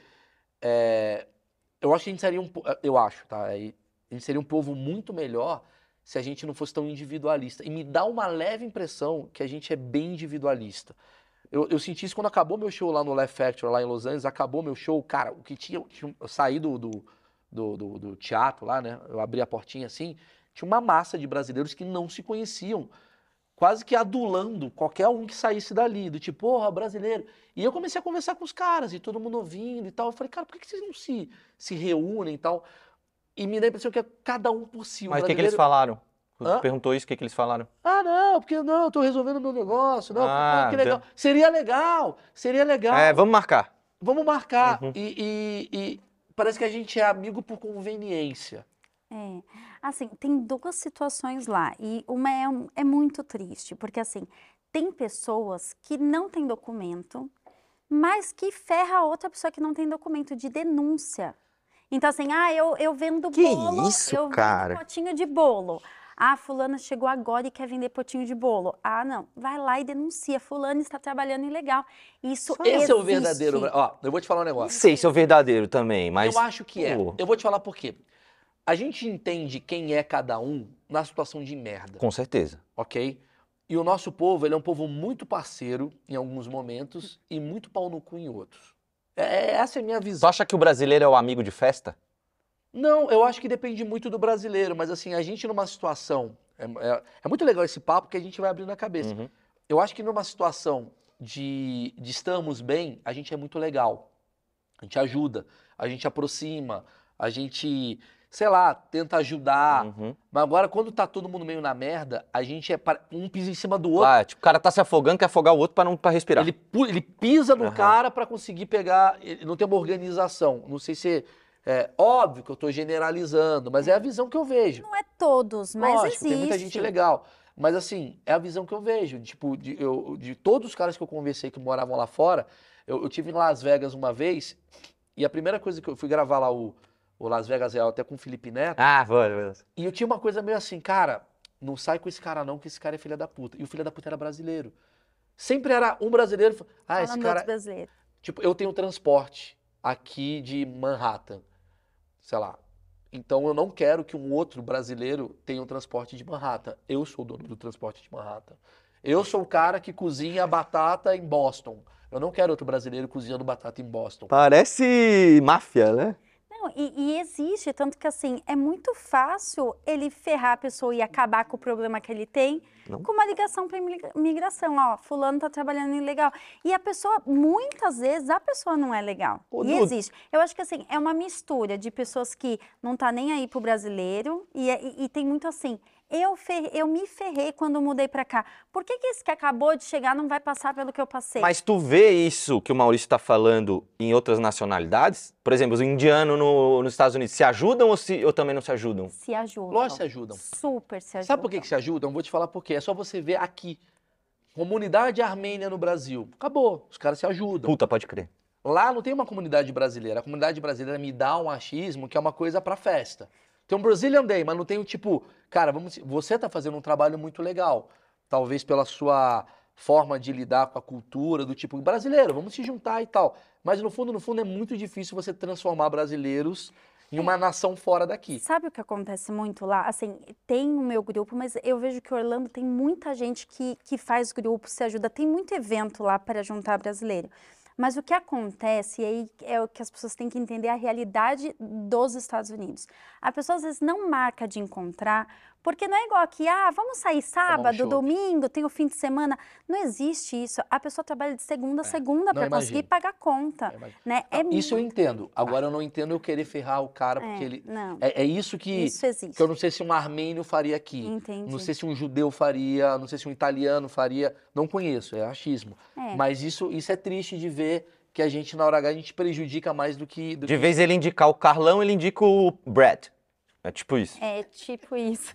é, eu acho que a gente seria um, po- eu acho, tá? Aí, a gente seria um povo muito melhor se a gente não fosse tão individualista. E me dá uma leve impressão que a gente é bem individualista. Eu, eu senti isso quando acabou meu show lá no Laugh Factory, lá em Los Angeles, acabou meu show, cara, o que tinha, tinha eu saí do, do, do, do- do teatro lá, né? Eu abri a portinha assim, tinha uma massa de brasileiros que não se conheciam, quase que adulando qualquer um que saísse dali, do tipo, porra, brasileiro. E eu comecei a conversar com os caras, e todo mundo ouvindo e tal. Eu falei, cara, por que que vocês não se, se reúnem e tal? E me dá a impressão que é cada um por si. O Mas o que, que eles brasileiro, falaram? Tu hã? perguntou isso, o que, que eles falaram? Ah, não, porque não, eu tô resolvendo meu negócio, não, porque, ah, Ah, que legal. deu- Seria legal, seria legal. É, vamos marcar. Vamos marcar. Uhum. E, e- e parece que a gente é amigo por conveniência. É, assim, tem duas situações lá e uma é, um- é muito triste, porque assim, tem pessoas que não têm documento, mas que ferra a outra pessoa que não tem documento de denúncia. Então assim, ah, eu, eu vendo Que bolo, isso, eu cara? vendo potinho de bolo. Ah, fulana chegou agora e quer vender potinho de bolo. Ah, não, vai lá e denuncia, fulano está trabalhando ilegal. Isso Esse é o existe. verdadeiro. bra- Ó, eu vou te falar um Não negócio. sei se é o verdadeiro também, mas... Eu acho que é. pô, Eu vou te falar por quê. A gente entende quem é cada um na situação de merda, Com certeza. ok? E o nosso povo, ele é um povo muito parceiro em alguns momentos e muito pau no cu em outros. É, essa é a minha Tu visão. acha que o brasileiro é o amigo de festa? Não, eu acho que depende muito do brasileiro, mas assim, a gente numa situação. É, é- é muito legal esse papo que a gente vai abrindo a cabeça. Uhum. Eu acho que numa situação de, de estamos bem, a gente é muito legal. A gente ajuda, a gente aproxima, a gente, sei lá, tenta ajudar. Uhum. Mas agora, quando tá todo mundo meio na merda, a gente é pa- um pisa em cima do outro. Ah, tipo, o cara tá se afogando, quer afogar o outro pra não pra respirar. Ele, pu- ele pisa no Aham. cara pra conseguir pegar. Ele não tem uma organização. Não sei se. É óbvio que eu tô generalizando, mas é a visão que eu vejo. Não é todos, mas Lógico, existe. tem muita gente legal. Mas assim, é a visão que eu vejo. Tipo, de, eu- de todos os caras que eu conversei que moravam lá fora, eu, eu tive em Las Vegas uma vez, e a primeira coisa que eu fui gravar lá o, o Las Vegas Real até com o Felipe Neto, Ah, vai, e eu tinha uma coisa meio assim, cara, não sai com esse cara não, que esse cara é filho da puta. E o filho da puta era brasileiro. Sempre era um brasileiro, ah, esse Falando cara... outro brasileiro. Tipo, eu tenho transporte aqui de Manhattan, sei lá. Então eu não quero que um outro brasileiro tenha um transporte de Manhattan. Eu sou o dono do transporte de Manhattan. Eu sou o cara que cozinha batata em Boston. Eu não quero outro brasileiro cozinhando batata em Boston. Parece máfia, né? Não, e, e existe, tanto que assim, é muito fácil ele ferrar a pessoa e acabar com o problema que ele tem Não. com uma ligação para imigração. Ó, fulano tá trabalhando ilegal. E a pessoa, muitas vezes, a pessoa não é legal. Ô, E Duda. existe. Eu acho que assim, é uma mistura de pessoas que não tá nem aí pro brasileiro e, é- e- e tem muito assim, eu, fer- eu me ferrei quando mudei para cá. Por que que esse que acabou de chegar não vai passar pelo que eu passei? Mas tu vê isso que o Maurício tá falando em outras nacionalidades? Por exemplo, os indianos no- nos Estados Unidos se ajudam ou, se, ou também não se ajudam? Se ajudam. Lógico que se ajudam. Super se ajudam. Sabe por que, que se ajudam? Vou te falar por quê. É só você ver aqui. Comunidade armênia no Brasil. Acabou. Os caras se ajudam. Puta, pode crer. Lá não tem uma comunidade brasileira. A comunidade brasileira me dá um achismo que é uma coisa pra festa. Tem um Brazilian Day, mas não tem o tipo, cara, vamos, você tá fazendo um trabalho muito legal. Talvez pela sua forma de lidar com a cultura, do tipo, brasileiro, vamos se juntar e tal. Mas no fundo, no fundo, é muito difícil você transformar brasileiros em uma nação fora daqui. Sabe o que acontece muito lá? Assim, tem o meu grupo, mas eu vejo que Orlando tem muita gente que, que faz grupo, se ajuda. Tem muito evento lá para juntar brasileiro. Mas o que acontece, e aí é o que as pessoas têm que entender, a realidade dos Estados Unidos. A pessoa às vezes não marca de encontrar, porque não é igual aqui, ah, vamos sair sábado, chopp. domingo, tem o fim de semana. Não existe isso. A pessoa trabalha de segunda a segunda não, para conseguir imagino. pagar a conta. É, mas- Né? É Não, isso eu muito- entendo. Agora eu não entendo eu querer ferrar o cara porque É, ele. não. É, é isso que, Isso existe. que eu não sei se um armênio faria aqui. Entendi. Não sei se um judeu faria, não sei se um italiano faria. Não conheço, é achismo. É. Mas isso, isso é triste de ver que a gente, na hora H, a gente prejudica mais do que. Do De que... vez ele indicar o Carlão, ele indica o Brad. É tipo isso. É tipo isso.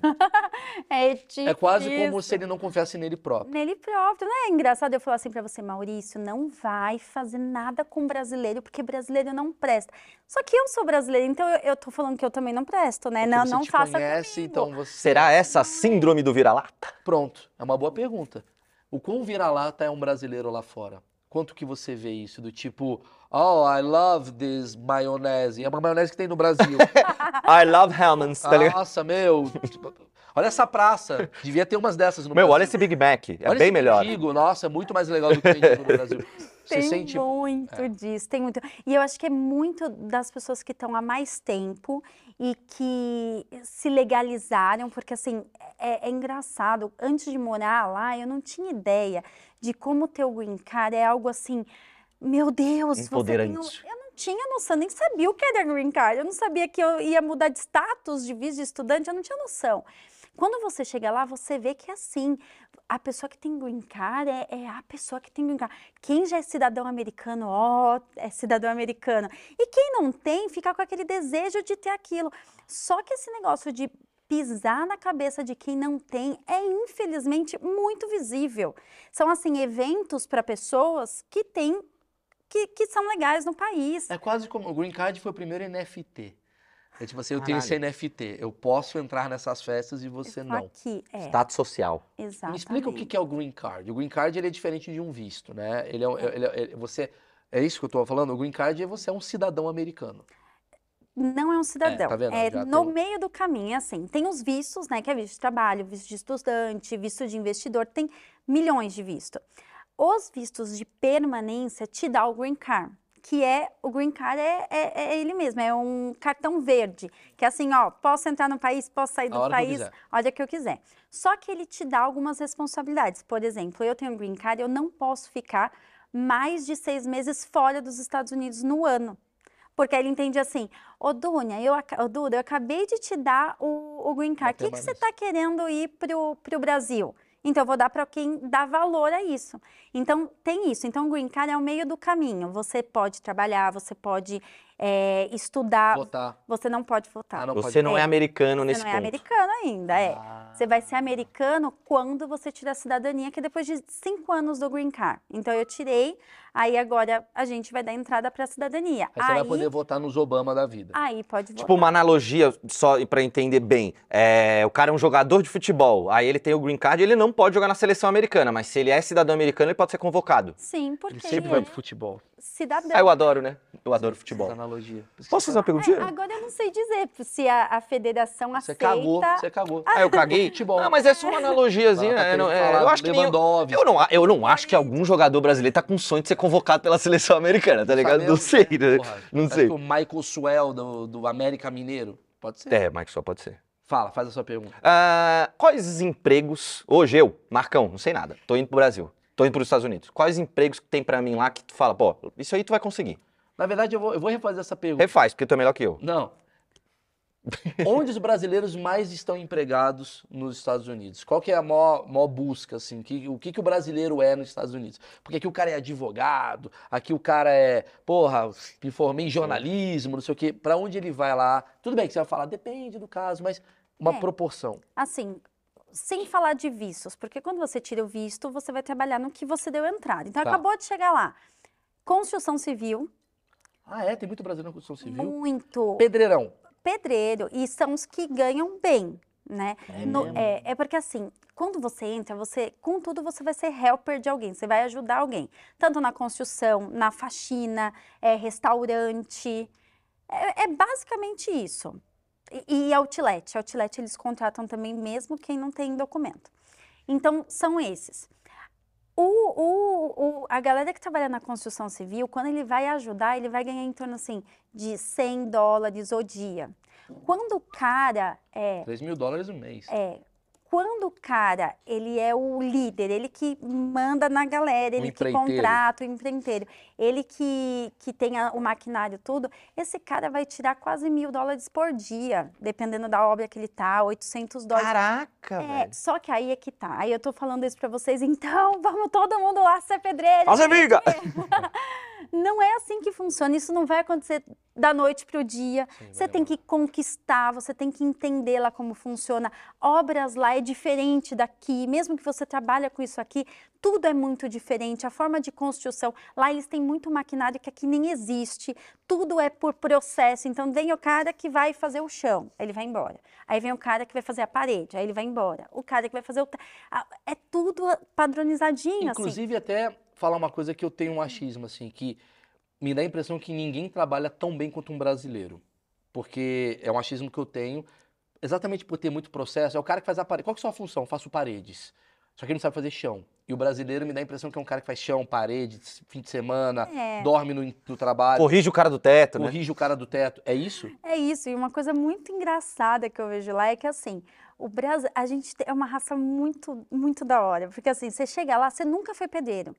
É tipo É quase isso. como se ele não confiasse nele próprio. Nele próprio. Não é engraçado eu falar assim pra você, Maurício, não vai fazer nada com brasileiro, porque brasileiro não presta. Só que eu sou brasileira, então eu, eu tô falando que eu também não presto, né? Porque Não, você não te faça conhece, comigo. então você... Será essa a síndrome do vira-lata? Pronto, é uma boa pergunta. O quão vira-lata é um brasileiro lá fora? Quanto que você vê isso? Do tipo, oh, I love this maionese. É uma maionese que tem no Brasil. I love Hellmann's, tá ligado? Nossa, meu. Olha essa praça. Devia ter umas dessas no Meu, Brasil. olha esse Big Mac, é Olha bem esse melhor. mendigo. Nossa, é muito mais legal do que o mendigo no Brasil. Você Tem sente... muito É. disso, tem muito. E eu acho que é muito das pessoas que estão há mais tempo e que se legalizaram, porque assim, é, é engraçado, antes de morar lá, eu não tinha ideia de como ter o green card é algo assim, meu Deus, você tem um... Empoderante. Eu não tinha noção, nem sabia o que era green card, eu não sabia que eu ia mudar de status de visto de estudante, eu não tinha noção. Quando você chega lá, você vê que é assim, a pessoa que tem green card é, é a pessoa que tem green card. Quem já é cidadão americano, ó, é cidadão americano. E quem não tem, fica com aquele desejo de ter aquilo. Só que esse negócio de pisar na cabeça de quem não tem é, infelizmente, muito visível. São, assim, eventos para pessoas que têm, que, que são legais no país. É quase como... O Green Card foi o primeiro N F T. É tipo assim, eu tenho Caralho. esse N F T. Eu posso entrar nessas festas e você Só não. que, é, Status social. exatamente. Me explica o que que é o Green Card. O Green Card ele é diferente de um visto, né? Ele é, um- ele é- ele- você, é isso que eu tô falando? O Green Card é você é um cidadão americano. Não é um cidadão. tá vendo? É Já no tem- meio do caminho, é assim. Tem os vistos, né? Que é visto de trabalho, visto de estudante, visto de investidor, tem milhões de vistos. Os vistos de permanência te dá o Green Card, que é, o Green Card é, é- é ele mesmo, é um cartão verde, que é assim, ó, posso entrar no país, posso sair A do hora que eu país, quiser. a hora que eu quiser. Só que ele te dá algumas responsabilidades. Por exemplo, eu tenho um Green Card, eu não posso ficar mais de seis meses fora dos Estados Unidos no ano. Porque aí ele entende assim, ô Dunia, eu, aca- ô Duda, eu acabei de te dar o, o Green Card, o que, que você permanência. está querendo ir pro, pro Brasil? Então, eu vou dar para quem dá valor a isso. Então, tem isso. Então, o Green Card é o meio do caminho. Você pode trabalhar, você pode é, estudar, Votar. você não pode votar. Ah, não Você pode. não é É, americano Você nesse não é ponto. americano ainda, é. Ah. Você vai ser americano quando você tirar a cidadania, que é depois de cinco anos do Green Card. Então, eu tirei, aí agora a gente vai dar entrada para a cidadania. Aí você vai poder votar nos Obama da vida. aí pode votar. Tipo, uma analogia, só pra entender bem. É, o cara é um jogador de futebol, aí ele tem o green card, ele não pode jogar na seleção americana, mas se ele é cidadão americano, ele pode ser convocado. Sim, porque Ele sempre ele vai é pro futebol. cidadão. Ah, eu adoro, né? Eu adoro Essa futebol. analogia. Posso fazer uma perguntinha? É, agora eu não sei dizer se a, a federação Você aceita. cagou, você cagou. Ah, eu caguei? Futebol. Ah, mas é só uma analogiazinha. Ela tá é, não- querendo é, falar eu acho que nem eu, Lewandowski. eu, não, eu não acho que algum jogador brasileiro tá com sonho de ser convocado pela seleção americana, tá ligado? Não Sabemos, sei, né? né? Porra, Não você sei. acha que o Michael Swell do, do América Mineiro? Pode ser. É, Mike, só pode ser. Fala, faz a sua pergunta. Ah, quais empregos, hoje eu, Marcão, não sei nada, tô indo pro Brasil, tô indo pros Estados Unidos, quais empregos que tem pra mim lá que tu fala, pô, isso aí tu vai conseguir? Na verdade, eu vou, eu vou refazer essa pergunta. Refaz, porque tu é melhor que eu. Não. Onde os brasileiros mais estão empregados nos Estados Unidos? Qual que é a maior, maior busca, assim? Que, o que, que o brasileiro é nos Estados Unidos? Porque aqui o cara é advogado, aqui o cara é, porra, me formei em jornalismo, não sei o quê. Pra onde ele vai lá? Tudo bem que você vai falar, depende do caso, mas uma É. proporção. Assim, sem falar de vistos, porque quando você tira o visto, você vai trabalhar no que você deu entrada. Então, Tá. acabou de chegar lá. Construção civil, Ah, é? Tem muito brasileiro na construção civil? muito. Pedreirão. Pedreiro, e são os que ganham bem, né? É No- mesmo? é, é porque assim, quando você entra, você, contudo, você vai ser helper de alguém, você vai ajudar alguém. Tanto na construção, na faxina, é, restaurante. É, é basicamente isso. E, e outlet. Outlet eles contratam também mesmo quem não tem documento. Então, são esses. O, o, o- a galera que trabalha na construção civil, quando ele vai ajudar, ele vai ganhar em torno assim, de cem dólares o dia. Quando o cara é, três mil dólares no mês. é quando o cara, ele é o líder, ele que manda na galera, O ele que empreiteiro. contrata o empreiteiro, ele que, que tem a- o maquinário tudo, esse cara vai tirar quase mil dólares por dia, dependendo da obra que ele tá, oitocentos dólares. Caraca, É, velho. só que aí é que tá. Aí eu tô falando isso pra vocês, então vamos todo mundo lá ser pedreiro. Nossa amiga! Não é assim que funciona, isso não vai acontecer da noite para o dia. Sim, Você vai tem que conquistar, você tem que entender lá como funciona. Obras lá é diferente daqui, mesmo que você trabalhe com isso aqui, tudo é muito diferente. A forma de construção, lá eles têm muito maquinário que aqui nem existe, tudo é por processo. Então vem o cara que vai fazer o chão, aí ele vai embora. Aí vem o cara que vai fazer a parede, aí ele vai embora. O cara que vai fazer o... É tudo padronizadinho, assim. Inclusive, até falar uma coisa que eu tenho um achismo, assim, que me dá a impressão que ninguém trabalha tão bem quanto um brasileiro. Porque é um achismo que eu tenho, exatamente por ter muito processo, é o cara que faz a parede. Qual que é a sua função? Eu faço paredes. Só que ele não sabe fazer chão. E o brasileiro me dá a impressão que é um cara que faz chão, paredes, fim de semana, É. dorme no, no trabalho, Corrige o cara do teto, né? corrige o cara do teto. É isso? É isso, e uma coisa muito engraçada que eu vejo lá é que, assim, o Brasil, a gente é uma raça muito, muito da hora, porque, assim, você chega lá, você nunca foi pedreiro.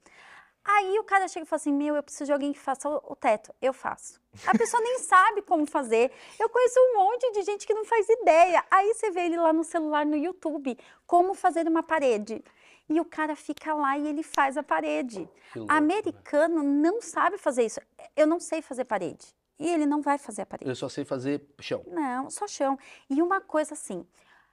Aí o cara chega e fala assim, meu, eu preciso de alguém que faça o, o teto. Eu faço. A pessoa nem sabe como fazer. Eu conheço um monte de gente que não faz ideia. Aí você vê ele lá no celular, no YouTube, como fazer uma parede. E o cara fica lá e ele faz a parede. Que louco, né? Americano não sabe fazer isso. Eu não sei fazer parede. E ele não vai fazer a parede. Eu só sei fazer chão. Não, só chão. E uma coisa assim,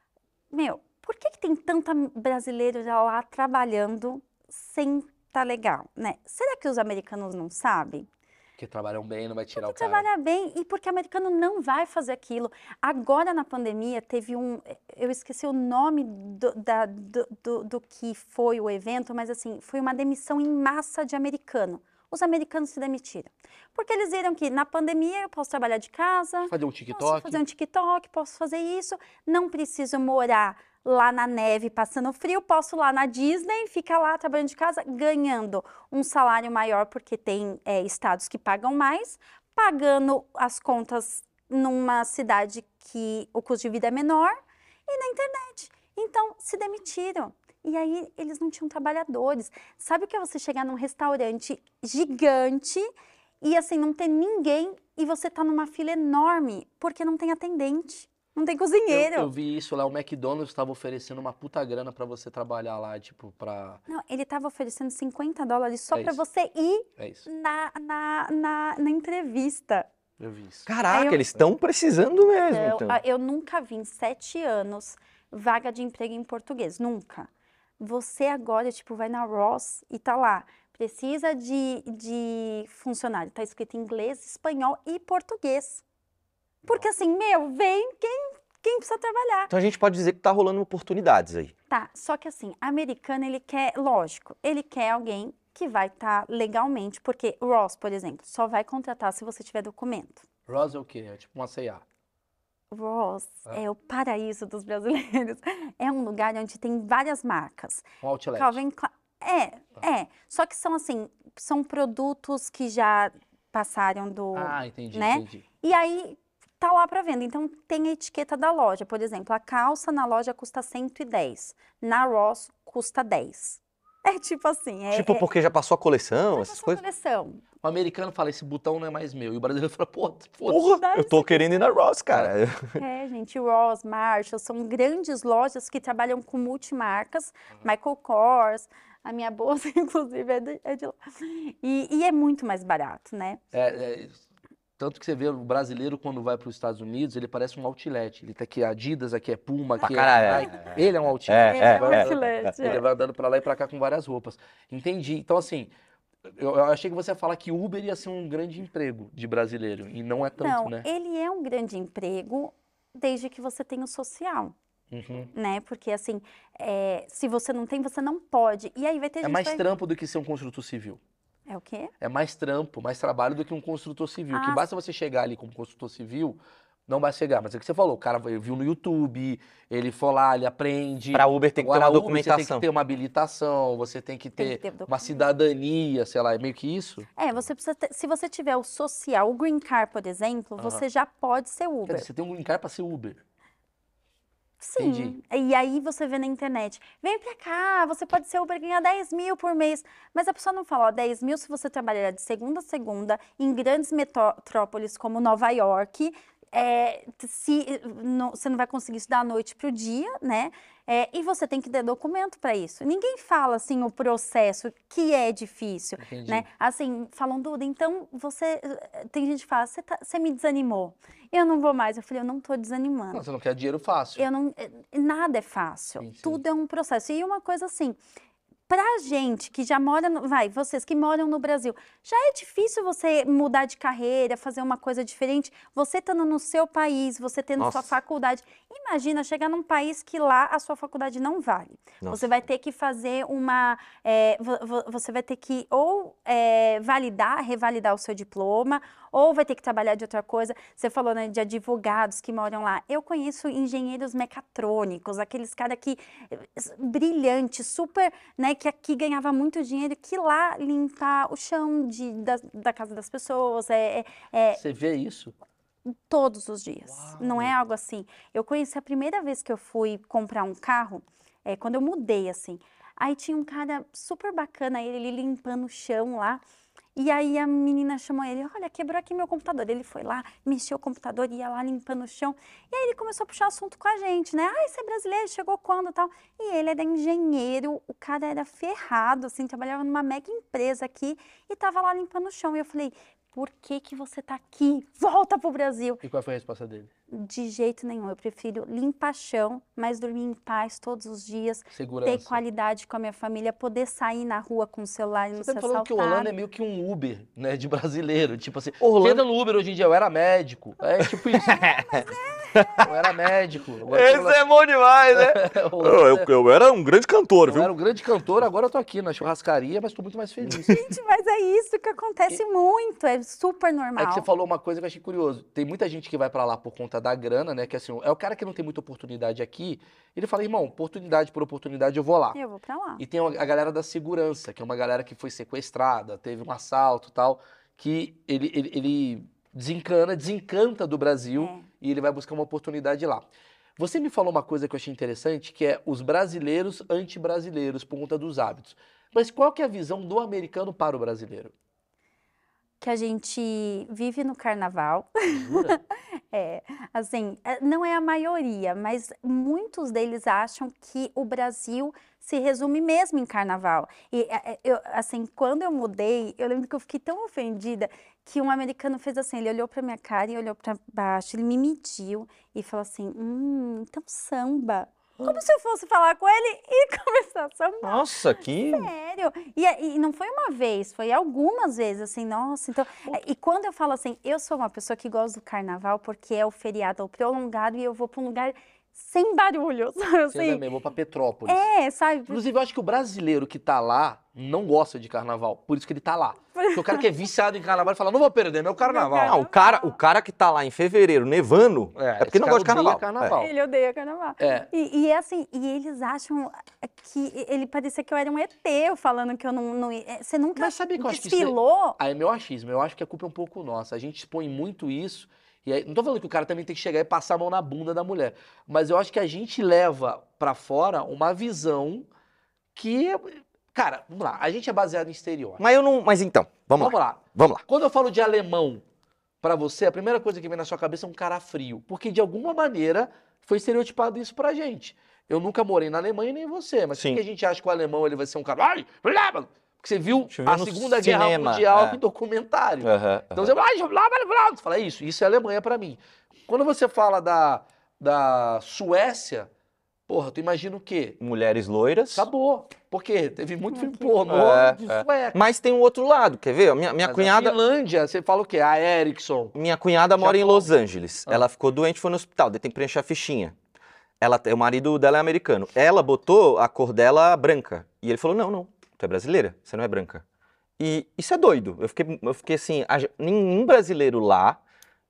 meu, por que que tem tanta brasileiro já lá trabalhando sem tá legal, né? Será que os americanos não sabem? Porque trabalham bem, não vai tirar Porque o cara. trabalha bem e porque o americano não vai fazer aquilo. Agora na pandemia teve um, eu esqueci o nome do, da, do, do, do que foi o evento, mas assim, foi uma demissão em massa de americano. Os americanos se demitiram. Porque eles viram que na pandemia eu posso trabalhar de casa, Fazer um posso TikTok. fazer um TikTok, posso fazer isso, não preciso morar lá na neve passando frio, posso lá na Disney, ficar lá trabalhando de casa, ganhando um salário maior, porque tem é, estados que pagam mais, pagando as contas numa cidade que o custo de vida é menor e na internet. Então, se demitiram. E aí, eles não tinham trabalhadores. Sabe o que é você chegar num restaurante gigante e, assim, não ter ninguém e você tá numa fila enorme porque não tem atendente, não tem cozinheiro. Eu, eu vi isso lá, o McDonald's estava oferecendo uma puta grana pra você trabalhar lá, tipo, pra... Não, ele tava oferecendo cinquenta dólares só É para isso. você ir É isso, na, na, na, na entrevista. eu vi isso. Caraca, Aí eu- eles estão precisando mesmo, Eu, então. a- eu nunca vi em sete anos vaga de emprego em português, nunca. Você agora, tipo, vai na Ross e tá lá, precisa de, de funcionário, tá escrito em inglês, espanhol e português. Porque assim, meu, vem quem, quem precisa trabalhar. Então a gente pode dizer que tá rolando oportunidades aí. Tá, só que assim, americano, ele quer, lógico, ele quer alguém que vai estar legalmente, porque Ross, por exemplo, só vai contratar se você tiver documento. Ross é o quê? É tipo uma C e A. Ross Ah. é o paraíso dos brasileiros. É um lugar onde tem várias marcas. Um outlet. Calvin Klein. É, é. Só que são assim, são produtos que já passaram do. Ah, entendi, né? entendi. E aí tá lá para venda. Então tem a etiqueta da loja. Por exemplo, a calça na loja custa cento e dez. Na Ross custa dez. É tipo assim. É, Tipo, é, porque já passou a coleção, já essas passou a coisas. coleção. O americano fala, esse botão não é mais meu. E o brasileiro fala, pô, foda-se. Porra, eu tô querendo ir na Ross, cara. É, gente, Ross, Marshall, são grandes lojas que trabalham com multimarcas, Michael Kors, a minha bolsa, inclusive, é de, é de lá. E, e é muito mais barato, né? É, é, tanto que você vê o brasileiro quando vai para os Estados Unidos, ele parece um outlet. Ele tá aqui Adidas, aqui é Puma, aqui caralho, é é. Nike. Ele é um outlet. É, É, é um é. outlet, Ele é. vai andando para lá e para cá com várias roupas. Entendi. Então, assim, eu, eu achei que você ia falar que Uber ia ser um grande emprego de brasileiro. E não é tanto, Não, né? ele é um grande emprego desde que você tenha o social, Uhum. né? Porque, assim, é, se você não tem, você não pode. E aí vai ter É gente mais que vai... trampo do que ser um construtor civil. É o quê? É mais trampo, mais trabalho do que um construtor civil. Que Ah, basta você chegar ali como construtor civil, não vai chegar. Mas é o que você falou, o cara viu no YouTube, ele foi lá, ele aprende. Pra Uber tem que ter Agora, uma Uber, você tem documentação. que ter uma habilitação, você tem que Tem ter, que ter uma documento. cidadania, sei lá, é meio que isso. É, você precisa ter, se você tiver o social, o Green Card, por exemplo, Aham. você já pode ser Quer Uber. dizer, você tem um green card pra ser Uber. Sim, Entendi. e aí você vê na internet, vem pra cá, você pode ser Uber e ganhar dez mil por mês. Mas a pessoa não fala, ó, dez mil se você trabalhar de segunda a segunda em grandes metrópoles como Nova York, é, se, não, você não vai conseguir estudar à noite para o dia, né? É, e você tem que ter documento para isso. Ninguém fala, assim, o processo, que é difícil, Entendi. né? Assim, falam, Duda, então você... Tem gente que fala, você, tá, você me desanimou. Eu não vou mais. Eu falei, eu não tô desanimando. Não, você não quer dinheiro fácil. Eu não, nada é fácil. Sim, sim. Tudo é um processo. E uma coisa assim... Pra gente que já mora, no, vai, vocês que moram no Brasil, já é difícil você mudar de carreira, fazer uma coisa diferente, você estando no seu país, você tendo Nossa. sua faculdade. Imagina chegar num país que lá a sua faculdade não vale. Nossa. Você vai ter que fazer uma, é, vo- vo- você vai ter que ou é, validar, revalidar o seu diploma, ou vai ter que trabalhar de outra coisa. Você falou, né, de advogados que moram lá. Eu conheço engenheiros mecatrônicos, aqueles caras que brilhantes, super, né, que aqui ganhava muito dinheiro, que lá limpar o chão de, da, da casa das pessoas, é, é- é Você vê isso? todos os dias. Uau. Não é algo assim. Eu conheci a primeira vez que eu fui comprar um carro, é, quando eu mudei, assim. Aí tinha um cara super bacana, ele, ele limpando o chão lá. E aí a menina chamou ele, olha, quebrou aqui meu computador. Ele foi lá, mexeu o computador, ia lá limpando o chão. E aí ele começou a puxar assunto com a gente, né? Ah, você é brasileiro, chegou quando, tal? E ele era engenheiro, o cara era ferrado, assim, trabalhava numa mega empresa aqui e tava lá limpando o chão. E eu falei, por que que você tá aqui? Volta pro Brasil. E qual foi a resposta dele? De jeito nenhum, eu prefiro limpar chão, mas dormir em paz todos os dias, Segurança. ter qualidade com a minha família, poder sair na rua com o celular e não Você ser tá me falando que o assaltado. Orlando é meio que um Uber, né, de brasileiro. Tipo assim, Orlando- quem anda no Uber hoje em dia? Eu era médico. É tipo isso. Eu era médico. Agora eu tô Esse é bom demais, né? lá- Eu, eu- eu era um grande cantor, Eu viu? era um grande cantor, agora eu tô aqui na churrascaria, mas tô muito mais feliz. Gente, mas é isso que acontece muito, é super normal. É que você falou uma coisa que eu achei curioso. Tem muita gente que vai pra lá por conta da grana, né? Que assim, é o cara que não tem muita oportunidade aqui. Ele fala, irmão, oportunidade por oportunidade, eu vou lá. Eu vou pra lá. E tem a galera da segurança, que é uma galera que foi sequestrada, teve um assalto e tal, que ele, ele, ele desencana, desencanta do Brasil É. e ele vai buscar uma oportunidade lá. Você me falou uma coisa que eu achei interessante, que é os brasileiros anti-brasileiros por conta dos hábitos. Mas qual que é a visão do americano para o brasileiro? Que a gente vive no carnaval. Jura? É, assim, é, não é a maioria, mas muitos deles acham que o Brasil se resume mesmo em carnaval. E, é, é, eu, assim, quando eu mudei, eu lembro que eu fiquei tão ofendida que um americano fez assim, ele olhou pra minha cara e olhou pra baixo, ele me mediu e falou assim, hum, então samba. Como se eu fosse falar com ele e começar a sambar. Nossa, que... Sério? E, e não foi uma vez, foi algumas vezes, assim, nossa, então... E quando eu falo assim, eu sou uma pessoa que gosta do carnaval porque é o feriado prolongado e eu vou para um lugar sem barulho, sabe Você assim? também, vou pra Petrópolis. É, sabe? Inclusive, eu acho que o brasileiro que tá lá não gosta de carnaval, por isso que ele tá lá. Porque o cara que é viciado em carnaval fala, não vou perder meu carnaval. Não, o cara, o cara que tá lá em fevereiro nevando é, porque esse não cara gosta de odeia carnaval. carnaval. Ele odeia carnaval. É. E, e é assim, e eles acham que ele parecia que eu era um E T, eu falando que eu não, não ia. Você nunca Mas sabe que eu acho que isso é- desfilou? Aí é meu achismo, eu acho que a culpa é um pouco nossa. A gente expõe muito isso. E aí, não tô falando que o cara também tem que chegar e passar a mão na bunda da mulher. Mas eu acho que a gente leva pra fora uma visão que. Cara, vamos lá. A gente é baseado em estereótipo. Mas eu não... Mas então, vamos, Vamos lá. lá. Vamos lá. Quando eu falo de alemão pra você, a primeira coisa que vem na sua cabeça é um cara frio. Porque de alguma maneira foi estereotipado isso pra gente. Eu nunca morei na Alemanha nem você, mas Sim. por que a gente acha que o alemão ele vai ser um cara. Ai, blá, blá, porque você viu Deixa eu ver a no Segunda Guerra cinema, Mundial é. em documentário. Aham, Então aham. você vai, blá, blá, blá, você fala isso, isso é Alemanha pra mim. Quando você fala da, da Suécia, porra, tu imagina o quê? Mulheres loiras. Acabou. Por quê? Teve muito filme Ok. pornô É, de é. sueca. Mas tem um outro lado, quer ver? Minha, minha Mas cunhada... A Finlândia, você fala o quê? A Ericsson. Minha cunhada mora em Japão. Los Angeles. Ah. Ela ficou doente, foi no hospital, daí tem que preencher a fichinha. Ela, o marido dela é americano. Ela botou a cor dela branca. E ele falou, não, não, tu é brasileira, você não é branca. E isso é doido. Eu fiquei, eu fiquei assim, a, nenhum brasileiro lá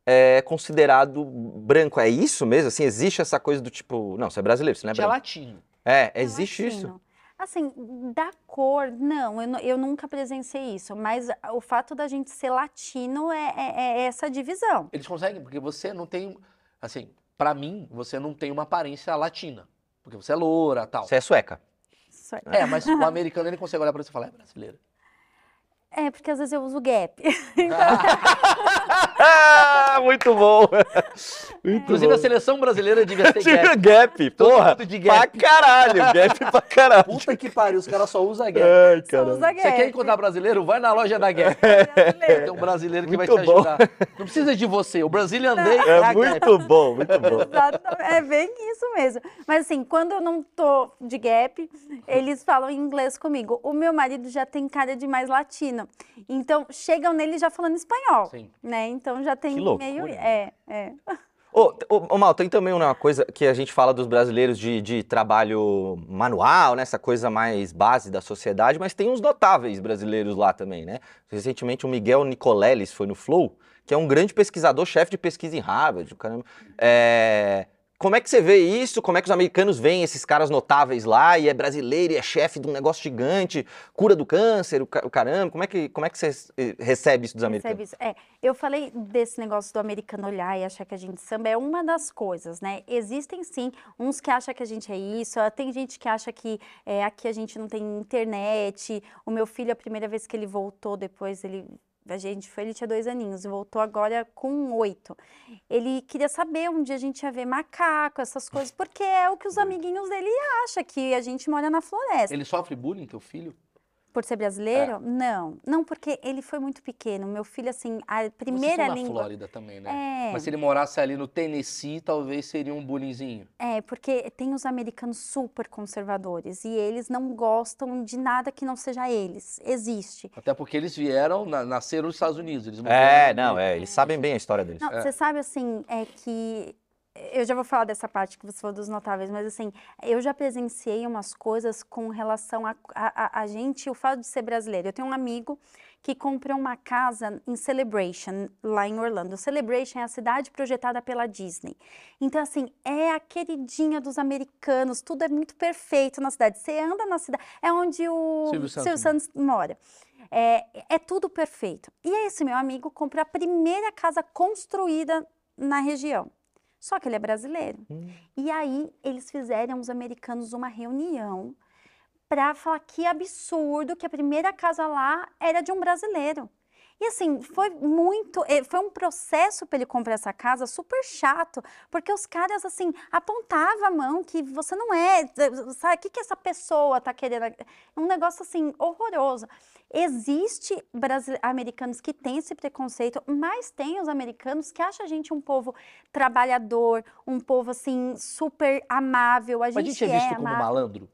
é considerado branco. É isso mesmo? Assim, existe essa coisa do tipo, não, você é brasileiro, você não é Tinha branco. latino. É, É existe isso. latino. Assim, da cor, não, eu, nu- eu nunca presenciei isso, mas o fato da gente ser latino é, é- é essa divisão. Eles conseguem, porque você não tem, assim, pra mim, você não tem uma aparência latina. Porque você é loura e tal. Você é sueca. Isso é. É, mas o americano, ele consegue olhar pra você e falar, é brasileira. É, porque às vezes eu uso gap. Muito bom. Muito Inclusive, bom. a seleção brasileira devia ter Tira gap. gap, Todo porra. mundo de gap. Pra caralho, gap pra caralho. Puta que pariu, os caras só usam gap. Ai, Só caralho. usa Você quer gap. encontrar brasileiro? Vai na loja da Gap. Tem um brasileiro que vai te Muito bom. ajudar. Não precisa de você, o Brazilian Day é É a Gap. muito bom, muito bom. Exatamente, é bem isso mesmo. Mas assim, quando eu não tô de gap, eles falam em inglês comigo. O meu marido já tem cara de mais latino. Então, chegam nele já falando espanhol, Sim. né? Então já tem Que loucura. meio... É, é. Ô, ô, ô, Mal, tem também uma coisa que a gente fala dos brasileiros de, de trabalho manual, né? Essa coisa mais base da sociedade, mas tem uns notáveis brasileiros lá também, né? Recentemente o Miguel Nicoleles foi no Flow, que é um grande pesquisador, chefe de pesquisa em Harvard, caramba. É... Como é que você vê isso? Como é que os americanos veem esses caras notáveis lá? E é brasileiro, e é chefe de um negócio gigante, cura do câncer, o ca- o caramba. Como é que, como é que você eh, recebe isso dos americanos? Percebe isso? É, eu falei desse negócio do americano olhar e achar que a gente samba é uma das coisas, né? Existem sim uns que acham que a gente é isso, ah, tem gente que acha que é, aqui a gente não tem internet. O meu filho, a primeira vez que ele voltou, depois ele. A gente foi, ele tinha dois aninhos e voltou agora com oito. Ele queria saber onde a gente ia ver macaco, essas coisas, porque é o que os amiguinhos dele acham, que a gente mora na floresta. Ele sofre bullying, teu filho? Por ser brasileiro? Não. Não, porque ele foi muito pequeno. Meu filho, assim, a primeira Vocês são língua... na Flórida também, né? É. Mas se ele morasse ali no Tennessee, talvez seria um bullyingzinho. É, porque tem os americanos super conservadores e eles não gostam de nada que não seja eles. Existe. Até porque eles vieram, na- nasceram nos Estados Unidos. Eles não É, vieram não, aqui. é, eles sabem bem a história deles. Não, você sabe, assim, é que... Eu já vou falar dessa parte que você falou dos notáveis, mas assim, eu já presenciei umas coisas com relação a, a, a- a gente, o fato de ser brasileiro. Eu tenho um amigo que comprou uma casa em Celebration, lá em Orlando. Celebration é a cidade projetada pela Disney. Então, assim, é a queridinha dos americanos, tudo é muito perfeito na cidade. Você anda na cidade, é onde o Silvio Santos Silvio Santos mora. É, é tudo perfeito. E esse meu amigo comprou a primeira casa construída na região. Só que ele é brasileiro. Hum. E aí eles fizeram, os americanos, uma reunião para falar que absurdo que a primeira casa lá era de um brasileiro. E assim, foi muito, eh, foi um processo para ele comprar essa casa super chato, porque os caras assim apontavam a mão que você não é, sabe, o que que essa pessoa tá querendo? É um negócio assim horroroso. Existe brasile- americanos que têm esse preconceito, mas tem os americanos que acham a gente um povo trabalhador, um povo assim super amável. A Mas a gente, gente é visto como amável. malandro?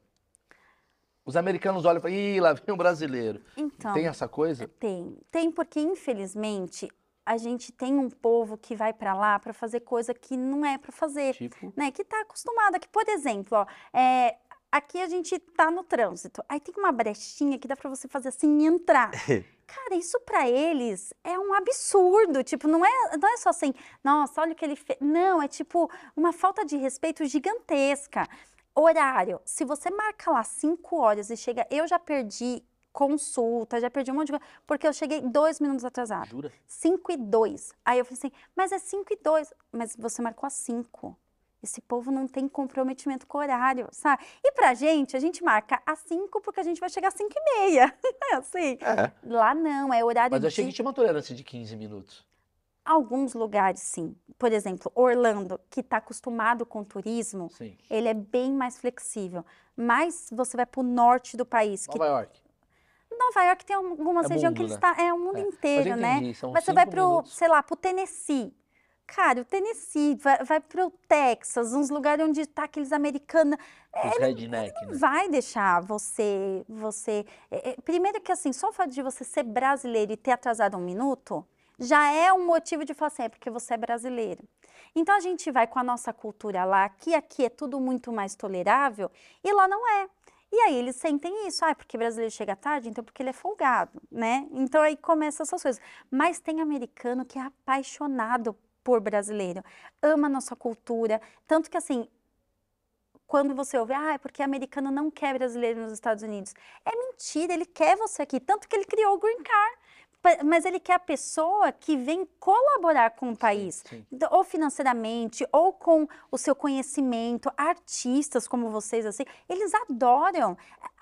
Os americanos olham e falam, ih, lá vem um brasileiro. Então, Tem essa coisa? Tem, tem porque infelizmente a gente tem um povo que vai para lá para fazer coisa que não é para fazer, Tipo, né? Que tá acostumada, que por exemplo, ó, é, aqui a gente tá no trânsito, aí tem uma brechinha que dá para você fazer assim e entrar. Cara, isso para eles é um absurdo, tipo, não é, não é só assim, nossa, olha o que ele fez. Não, é tipo uma falta de respeito gigantesca. Horário, se você marca lá cinco horas e chega, eu já perdi consulta, já perdi um monte de coisa, porque eu cheguei dois minutos atrasada. jura? cinco e dois. Aí eu falei assim, mas é cinco e dois. Mas você marcou às cinco. Esse povo não tem comprometimento com o horário, sabe? E pra gente, a gente marca às cinco porque a gente vai chegar às cinco e meia. É assim. É. Lá não, é horário Mas eu achei de... que tinha uma tolerância de quinze minutos. Alguns lugares, sim. Por exemplo, Orlando, que está acostumado com turismo, Sim. ele é bem mais flexível. Mas você vai para o norte do país, que Nova York. Nova York tem algumas É regiões mundo, que ele né? está, é o mundo É. Mas inteiro, eu né? entendi, são Mas você vai cinco pro, minutos. sei lá, pro Tennessee. Cara, o Tennessee, vai, vai pro Texas, uns lugares onde tá aqueles americanos. Os redneck, Não né? vai deixar você, você... é, é, primeiro que assim, só o fato de você ser brasileiro e ter atrasado um minuto, já é um motivo de falar assim, é porque você é brasileiro. Então a gente vai com a nossa cultura lá, que aqui é tudo muito mais tolerável, e lá não é. E aí eles sentem isso, ah, porque brasileiro chega tarde, então porque ele é folgado, né? Então aí começam essas coisas. Mas tem americano que é apaixonado por brasileiro, ama a nossa cultura, tanto que assim, quando você ouve, ah, é porque americano não quer brasileiro nos Estados Unidos. É mentira, ele quer você aqui, tanto que ele criou o Green Card. Mas ele quer a pessoa que vem colaborar com o país, sim. ou financeiramente, ou com o seu conhecimento. Artistas como vocês, assim, eles adoram.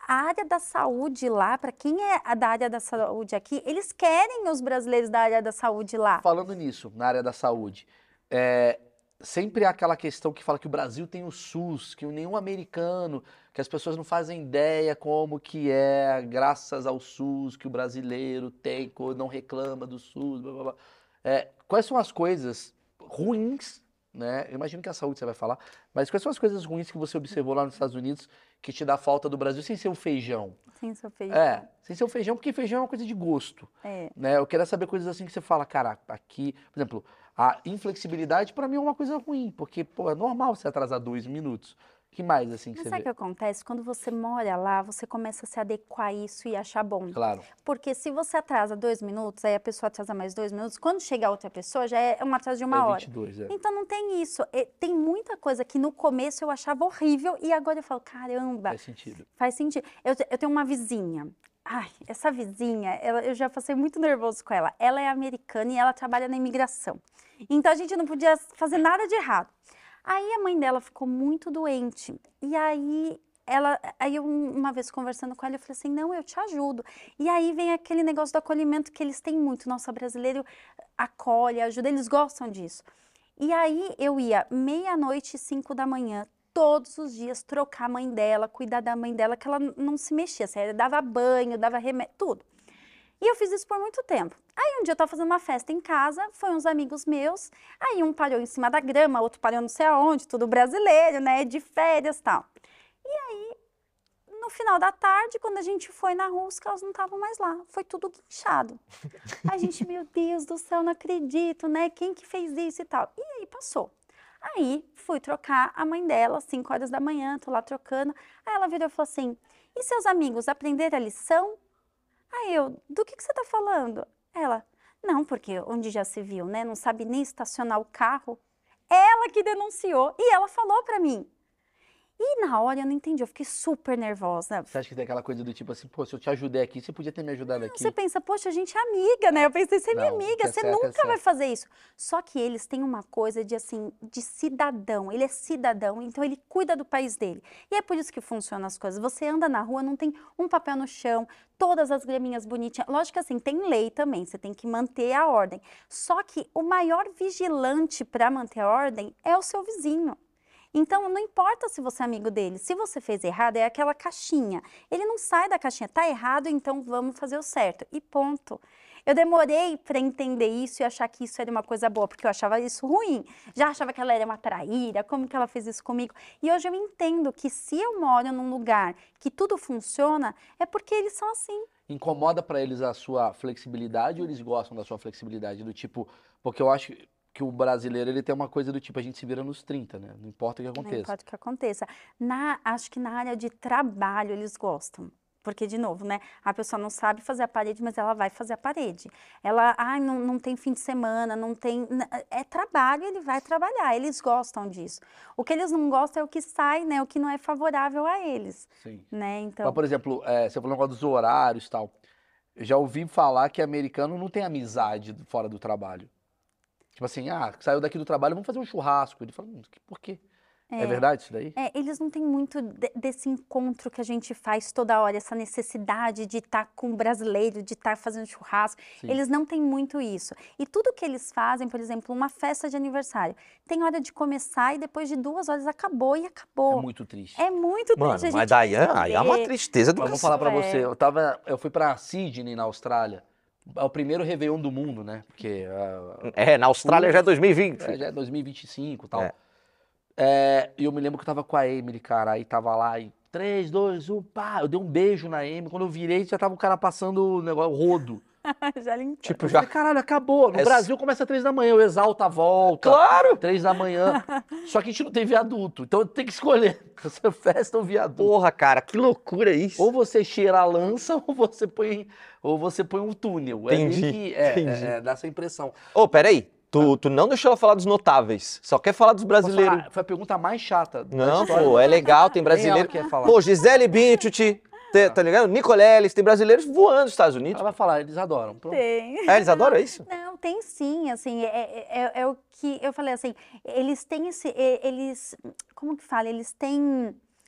a área da saúde lá, para quem é a da área da saúde aqui, eles querem os brasileiros da área da saúde lá. Falando nisso, na área da saúde, é, sempre há aquela questão que fala que o Brasil tem o SUS, que nenhum americano, que as pessoas não fazem ideia como que é, graças ao SUS, que o brasileiro tem, não reclama do SUS, blá, blá, blá. É, quais são as coisas ruins, né? Eu imagino que a saúde você vai falar, mas quais são as coisas ruins que você observou lá nos Estados Unidos que te dá falta do Brasil, sem ser o feijão? Sem ser o feijão. É, sem ser o feijão, porque feijão é uma coisa de gosto. É. Né? Eu quero saber coisas assim que você fala, cara, aqui, por exemplo, a inflexibilidade pra mim é uma coisa ruim, porque, pô, é normal você atrasar dois minutos. Que mais, assim, que Mas você sabe o vê? que acontece? Quando você mora lá, você começa a se adequar a isso e achar bom. Claro. Porque se você atrasa dois minutos, aí a pessoa atrasa mais dois minutos, quando chega a outra pessoa, já é um atraso de uma É hora. vinte e dois, é. Então não tem isso. E tem muita coisa que no começo eu achava horrível e agora eu falo, caramba, Faz sentido. faz sentido. Eu, te- eu tenho uma vizinha. Ai, essa vizinha, ela- eu já passei muito nervoso com ela. Ela é americana e ela trabalha na imigração. Então a gente não podia fazer nada de errado. Aí a mãe dela ficou muito doente. E aí ela, aí eu, uma vez conversando com ela, eu falei assim, não, eu te ajudo. E aí vem aquele negócio do acolhimento que eles têm muito. Nossa, brasileiro acolhe, ajuda, eles gostam disso. E aí eu ia meia-noite e cinco da manhã, todos os dias, trocar a mãe dela, cuidar da mãe dela, que ela n- não se mexia, assim, ela dava banho, dava remédio, tudo. E eu fiz isso por muito tempo. Aí um dia eu tava fazendo uma festa em casa, foi uns amigos meus, aí um parou em cima da grama, outro parou não sei aonde, tudo brasileiro, né, de férias e tal. E aí, no final da tarde, quando a gente foi na rua, os carros não estavam mais lá, foi tudo guinchado. A gente, meu Deus do céu, não acredito, né, quem que fez isso e tal. E aí passou. Aí fui trocar a mãe dela, cinco horas da manhã, tô lá trocando. Aí ela virou e falou assim, e seus amigos aprenderam a lição? Aí eu, do que, que você tá falando? Ela, não, porque onde já se viu, né? Não sabe nem estacionar o carro. Ela que denunciou e ela falou pra mim. E na hora eu não entendi, eu fiquei super nervosa. Você acha que tem aquela coisa do tipo assim, pô, se eu te ajudei aqui, você podia ter me ajudado aqui? Você pensa, poxa, a gente é amiga, né? Eu pensei, você é minha Não, o que amiga, é você certo é nunca vai certo. fazer isso. Só que eles têm uma coisa de assim, de cidadão. Ele é cidadão, então ele cuida do país dele. E é por isso que funcionam as coisas. Você anda na rua, não tem um papel no chão, todas as graminhas bonitinhas. Lógico que assim, tem lei também, você tem que manter a ordem. Só que o maior vigilante para manter a ordem é o seu vizinho. Então, não importa se você é amigo dele, se você fez errado, é aquela caixinha. Ele não sai da caixinha, tá errado, então vamos fazer o certo. E ponto. Eu demorei para entender isso e achar que isso era uma coisa boa, porque eu achava isso ruim. Já achava que ela era uma traíra, como que ela fez isso comigo? E hoje eu entendo que se eu moro num lugar que tudo funciona, é porque eles são assim. Incomoda pra eles a sua flexibilidade ou eles gostam da sua flexibilidade? Do tipo, porque eu acho que o brasileiro ele tem uma coisa do tipo, a gente se vira nos trinta, né? Não importa o que Não aconteça. importa o que aconteça. Na, acho que na área de trabalho eles gostam. Porque, de novo, né? A pessoa não sabe fazer a parede, mas ela vai fazer a parede. Ela, ai, não, não tem fim de semana, não tem... n- É trabalho, ele vai trabalhar. Eles gostam disso. O que eles não gostam é o que sai, né? O que não é favorável a eles, Sim. né? Mas, Então, por exemplo, é, você falou um negócio dos horários e tal. Eu já ouvi falar que americano não tem amizade fora do trabalho. Tipo assim, ah, saiu daqui do trabalho, vamos fazer um churrasco. Ele fala, hum, que- por quê? É, verdade isso daí? é, eles não têm muito de- desse encontro que a gente faz toda hora, essa necessidade de estar com o brasileiro, de estar fazendo churrasco. Sim. Eles não têm muito isso. E tudo que eles fazem, por exemplo, uma festa de aniversário, tem hora de começar e depois de duas horas acabou e É acabou. muito triste. É muito Mano, triste a mas gente daí é, aí é uma resolver. tristeza do Mas vou cacete. falar pra é. você, eu tava, eu fui pra Sydney, na Austrália. É o primeiro Réveillon do mundo, né? Porque ah, É, na Austrália já é dois mil e vinte. é, já é dois mil e vinte e cinco e tal. É. É, e eu me lembro que eu tava com a Emily, cara, aí tava lá e três, dois, um, pá, eu dei um beijo na Emily, quando eu virei já tava o cara passando o negócio, o rodo. Já limpou. Tipo, Eu já. falei, caralho, acabou. No É- Brasil começa três da manhã, o Exalta volta. Claro! Três da manhã. Só que a gente não tem viaduto, então tem que escolher. Você festa ou viaduto. Porra, cara, que loucura isso. Ou você cheira a lança ou você põe, ou você põe um túnel. É meio Entendi, que, é, entendi. é, é, dá essa impressão. Ô, peraí. Tu, tu não deixou ela falar dos notáveis. Só quer falar dos Posso brasileiros. falar? Foi a pergunta mais chata da Não, história. pô, é legal, tem Nem ela brasileiro. quer falar. Pô, Gisele Bündchen, te- tá ligado? Nicoleles, tem brasileiros voando nos Estados Unidos. Ela vai falar, eles adoram. Pronto. Tem. É, eles adoram isso? Não, tem sim, assim, é, é, é- é o que eu falei assim, eles têm esse, é- eles, como que fala, eles têm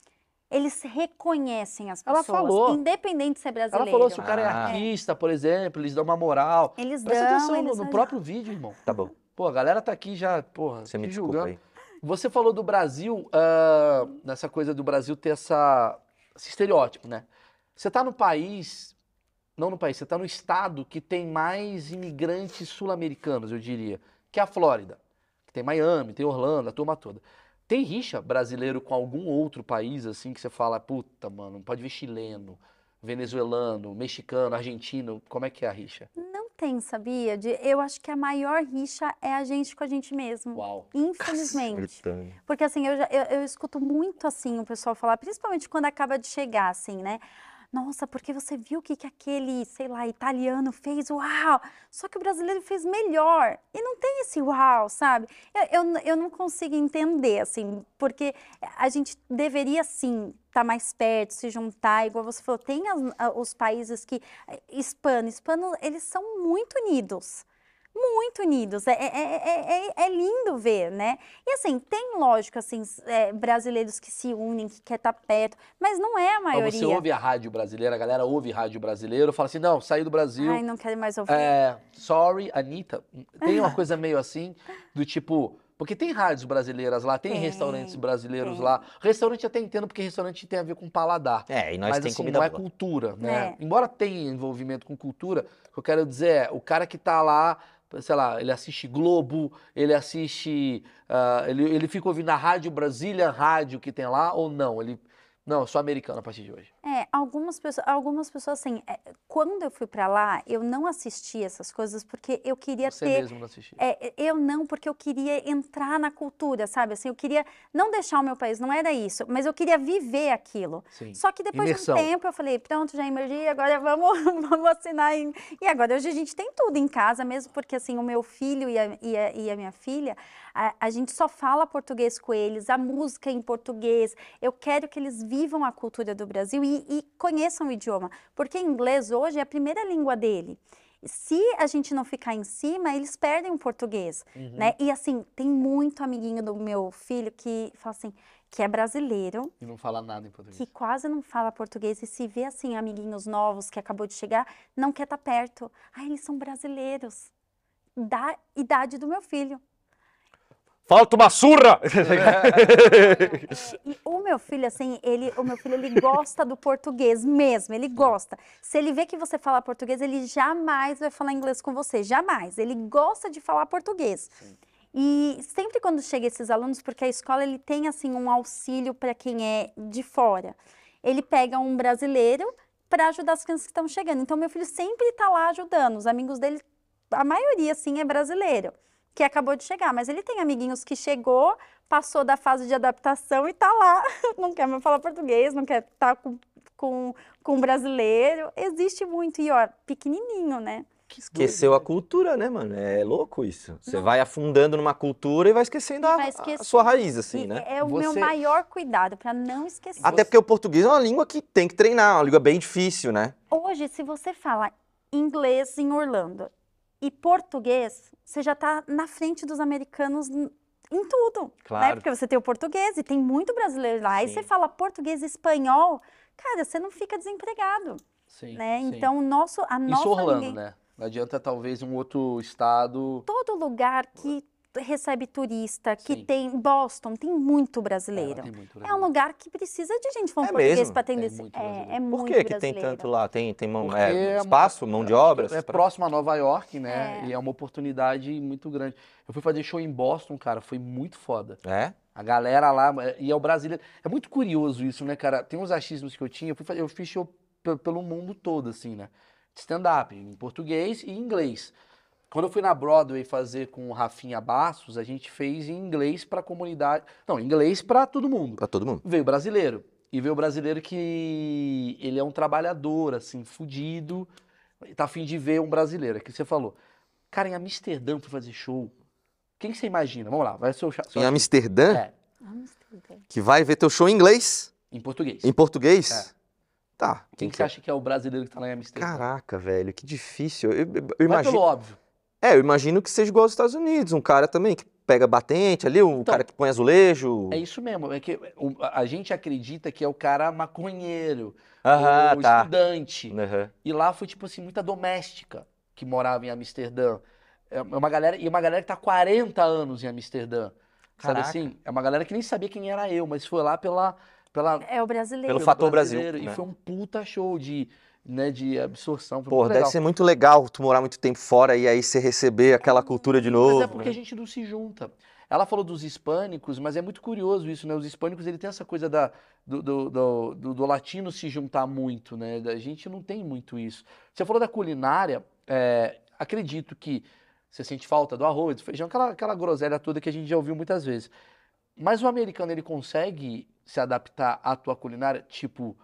eles reconhecem as Ela pessoas, falou. independente de ser brasileiro. Ela falou, se o cara é Ah. artista, por exemplo, eles dão uma moral. Eles Presta dão, atenção no, eles no ajudam. próprio vídeo, irmão. Tá bom. Pô, a galera tá aqui já, porra, Você me te desculpa julgando. aí. Você falou do Brasil, ah, nessa coisa do Brasil ter essa, esse estereótipo, né? Você tá no país, não no país, você tá no estado que tem mais imigrantes sul-americanos, eu diria, que é a Flórida. Que tem Miami, tem Orlando, a turma toda. Tem rixa brasileiro com algum outro país, assim, que você fala, puta, mano, pode ver chileno, venezuelano, mexicano, argentino, como é que é a rixa? Não tem, sabia? De- eu acho que a maior rixa é a gente com a gente mesmo. Uau. Infelizmente. Gritando. Porque assim, eu, já, eu, eu escuto muito assim o pessoal falar, principalmente quando acaba de chegar, assim, né? Nossa, porque você viu o que, que aquele, sei lá, italiano fez? Uau! Só que o brasileiro fez melhor. E não tem esse uau, sabe? Eu, eu, eu não consigo entender, assim, porque a gente deveria, sim, estar mais perto, se juntar, igual você falou, tem as- a- os países que... Hispano, hispano, eles são muito unidos. Muito unidos, é, é, é, é, é lindo ver, né? E assim, tem lógico, assim, é, brasileiros que se unem, que quer estar perto, mas não é a Mas maioria. você ouve a rádio brasileira, a galera ouve rádio brasileiro, fala assim, não, saí do Brasil, Ai, não quero mais ouvir. é, sorry, Anitta. Tem uma coisa meio assim, do tipo... Porque tem rádios brasileiras lá, tem, Tem, restaurantes brasileiros tem. lá. Restaurante eu até entendo, porque restaurante tem a ver com paladar. É, e nós Mas tem assim, comida não é boa. cultura, né? É. Embora tenha envolvimento com cultura, o que eu quero dizer é, o cara que tá lá, sei lá, ele assiste Globo, ele assiste, ah, ele, ele fica ouvindo a rádio Brasília, rádio que tem lá, ou não? Ele, não, eu sou americano a partir de hoje. É, algumas pessoas, algumas pessoas assim, é, quando eu fui pra lá, eu não assisti essas coisas porque eu queria Você ter... mesmo não assistiu. É, eu não, porque eu queria entrar na cultura, sabe? Assim, eu queria não deixar o meu país, não era isso, mas eu queria viver aquilo. Sim. Só que depois Imersão. de um tempo eu falei, pronto, já emergi, agora vamos, vamos assinar. Em... E agora hoje a gente tem tudo em casa, mesmo porque assim, o meu filho e a, e a, e a minha filha, a, a gente só fala português com eles, a música é em português. Eu quero que eles vivam a cultura do Brasil e, e conheçam o idioma, porque inglês hoje é a primeira língua dele. Se a gente não ficar em cima, eles perdem o português, Uhum. né? E assim, tem muito amiguinho do meu filho que fala assim, que é brasileiro, E não fala nada em português. que quase não fala português e se vê assim, amiguinhos novos que acabou de chegar, não quer estar perto. Ah, eles são brasileiros, da idade do meu filho. Falta uma surra! E o meu filho, assim, ele, o meu filho, ele gosta do português mesmo, ele gosta. Se ele vê que você fala português, ele jamais vai falar inglês com você, jamais. Ele gosta de falar português. Sim. E sempre quando chega esses alunos, porque a escola ele tem assim um auxílio para quem é de fora. Ele pega um brasileiro para ajudar as crianças que estão chegando. Então meu filho sempre está lá ajudando. Os amigos dele, a maioria assim é brasileiro, que acabou de chegar, mas ele tem amiguinhos que chegou, passou da fase de adaptação e tá lá, não quer mais falar português, não quer estar com, com, com brasileiro. Existe muito, e ó, pequenininho, né? Esqueceu a cultura, né, mano? É louco isso. Você vai afundando numa cultura e vai esquecendo a, Vai a esquecer. sua raiz, assim, E né? é o meu Você- maior cuidado, para não esquecer. Até porque o português é uma língua que tem que treinar, é uma língua bem difícil, né? Hoje, se você fala inglês em Orlando e português, você já está na frente dos americanos n- em tudo, né? Claro. Porque você tem o português e tem muito brasileiro lá. Aí Sim. você fala português e espanhol, cara, você não fica desempregado, Sim, né? sim. Então, o nosso, a nossa Isso Orlando, língua- né? Não adianta talvez um outro estado... todo lugar que recebe turista, que Sim. tem Boston, tem muito É, brasileiro. tem muito É um brasileiro. lugar que precisa de gente falando É português mesmo? para atender. Tem esse- muito É, brasileiro. é Por muito que que tem brasileiro. tanto lá? Tem, tem mão, Porque é, é- espaço, mão de obra? É próximo a Nova York, né? É. E é uma oportunidade muito grande. Eu fui fazer show em Boston, cara, foi muito foda. É? A galera lá, e é o brasileiro. É muito curioso isso, né, cara? Tem uns achismos que eu tinha, eu, fui fazer, eu fiz show pe- pelo mundo todo, assim, né? De stand-up, em português e em inglês. Quando eu fui na Broadway fazer com o Rafinha Bastos, a gente fez em inglês pra comunidade. Não, inglês pra todo mundo. Pra todo mundo. Veio brasileiro. E veio brasileiro que ele é um trabalhador, assim, fudido. Tá afim de ver um brasileiro, é que você falou. Cara, em Amsterdã eu fui fazer show. Quem que você imagina? Vamos lá, vai ser o seu Em Amsterdã, É, Amsterdã. que vai ver teu show em inglês, em português. em português? É. Tá. Quem que você acha que é o brasileiro que tá lá em Amsterdã? Caraca, velho, que difícil. Eu, eu- eu Vai imagino... pelo óbvio. É, eu imagino que seja igual aos Estados Unidos, um cara também que pega batente ali, o Então, cara que põe azulejo. É isso mesmo, é que o- a a gente acredita que é o cara maconheiro, Aham, o tá. estudante. Aham. E lá foi, tipo assim, muita doméstica que morava em Amsterdã. É uma galera, e uma galera que tá há quarenta anos em Amsterdã. Sabe Caraca. assim? É uma galera que nem sabia quem era eu, mas foi lá pela, pela, É o brasileiro. Pelo pelo fator Brasil, brasileiro. E né? foi um puta show de, né, de absorção. Foi Pô, muito deve legal. ser muito legal tu morar muito tempo fora e aí você receber aquela cultura de novo. Mas é porque né? a gente não se junta. Ela falou dos hispânicos, mas é muito curioso isso, né? Os hispânicos, ele tem essa coisa da, do, do, do, do- do latino se juntar muito, né? A gente não tem muito isso. Você falou da culinária, é, acredito que você sente falta do arroz, do feijão, aquela, aquela groselha toda que a gente já ouviu muitas vezes. Mas o americano, ele consegue se adaptar à tua culinária? Tipo,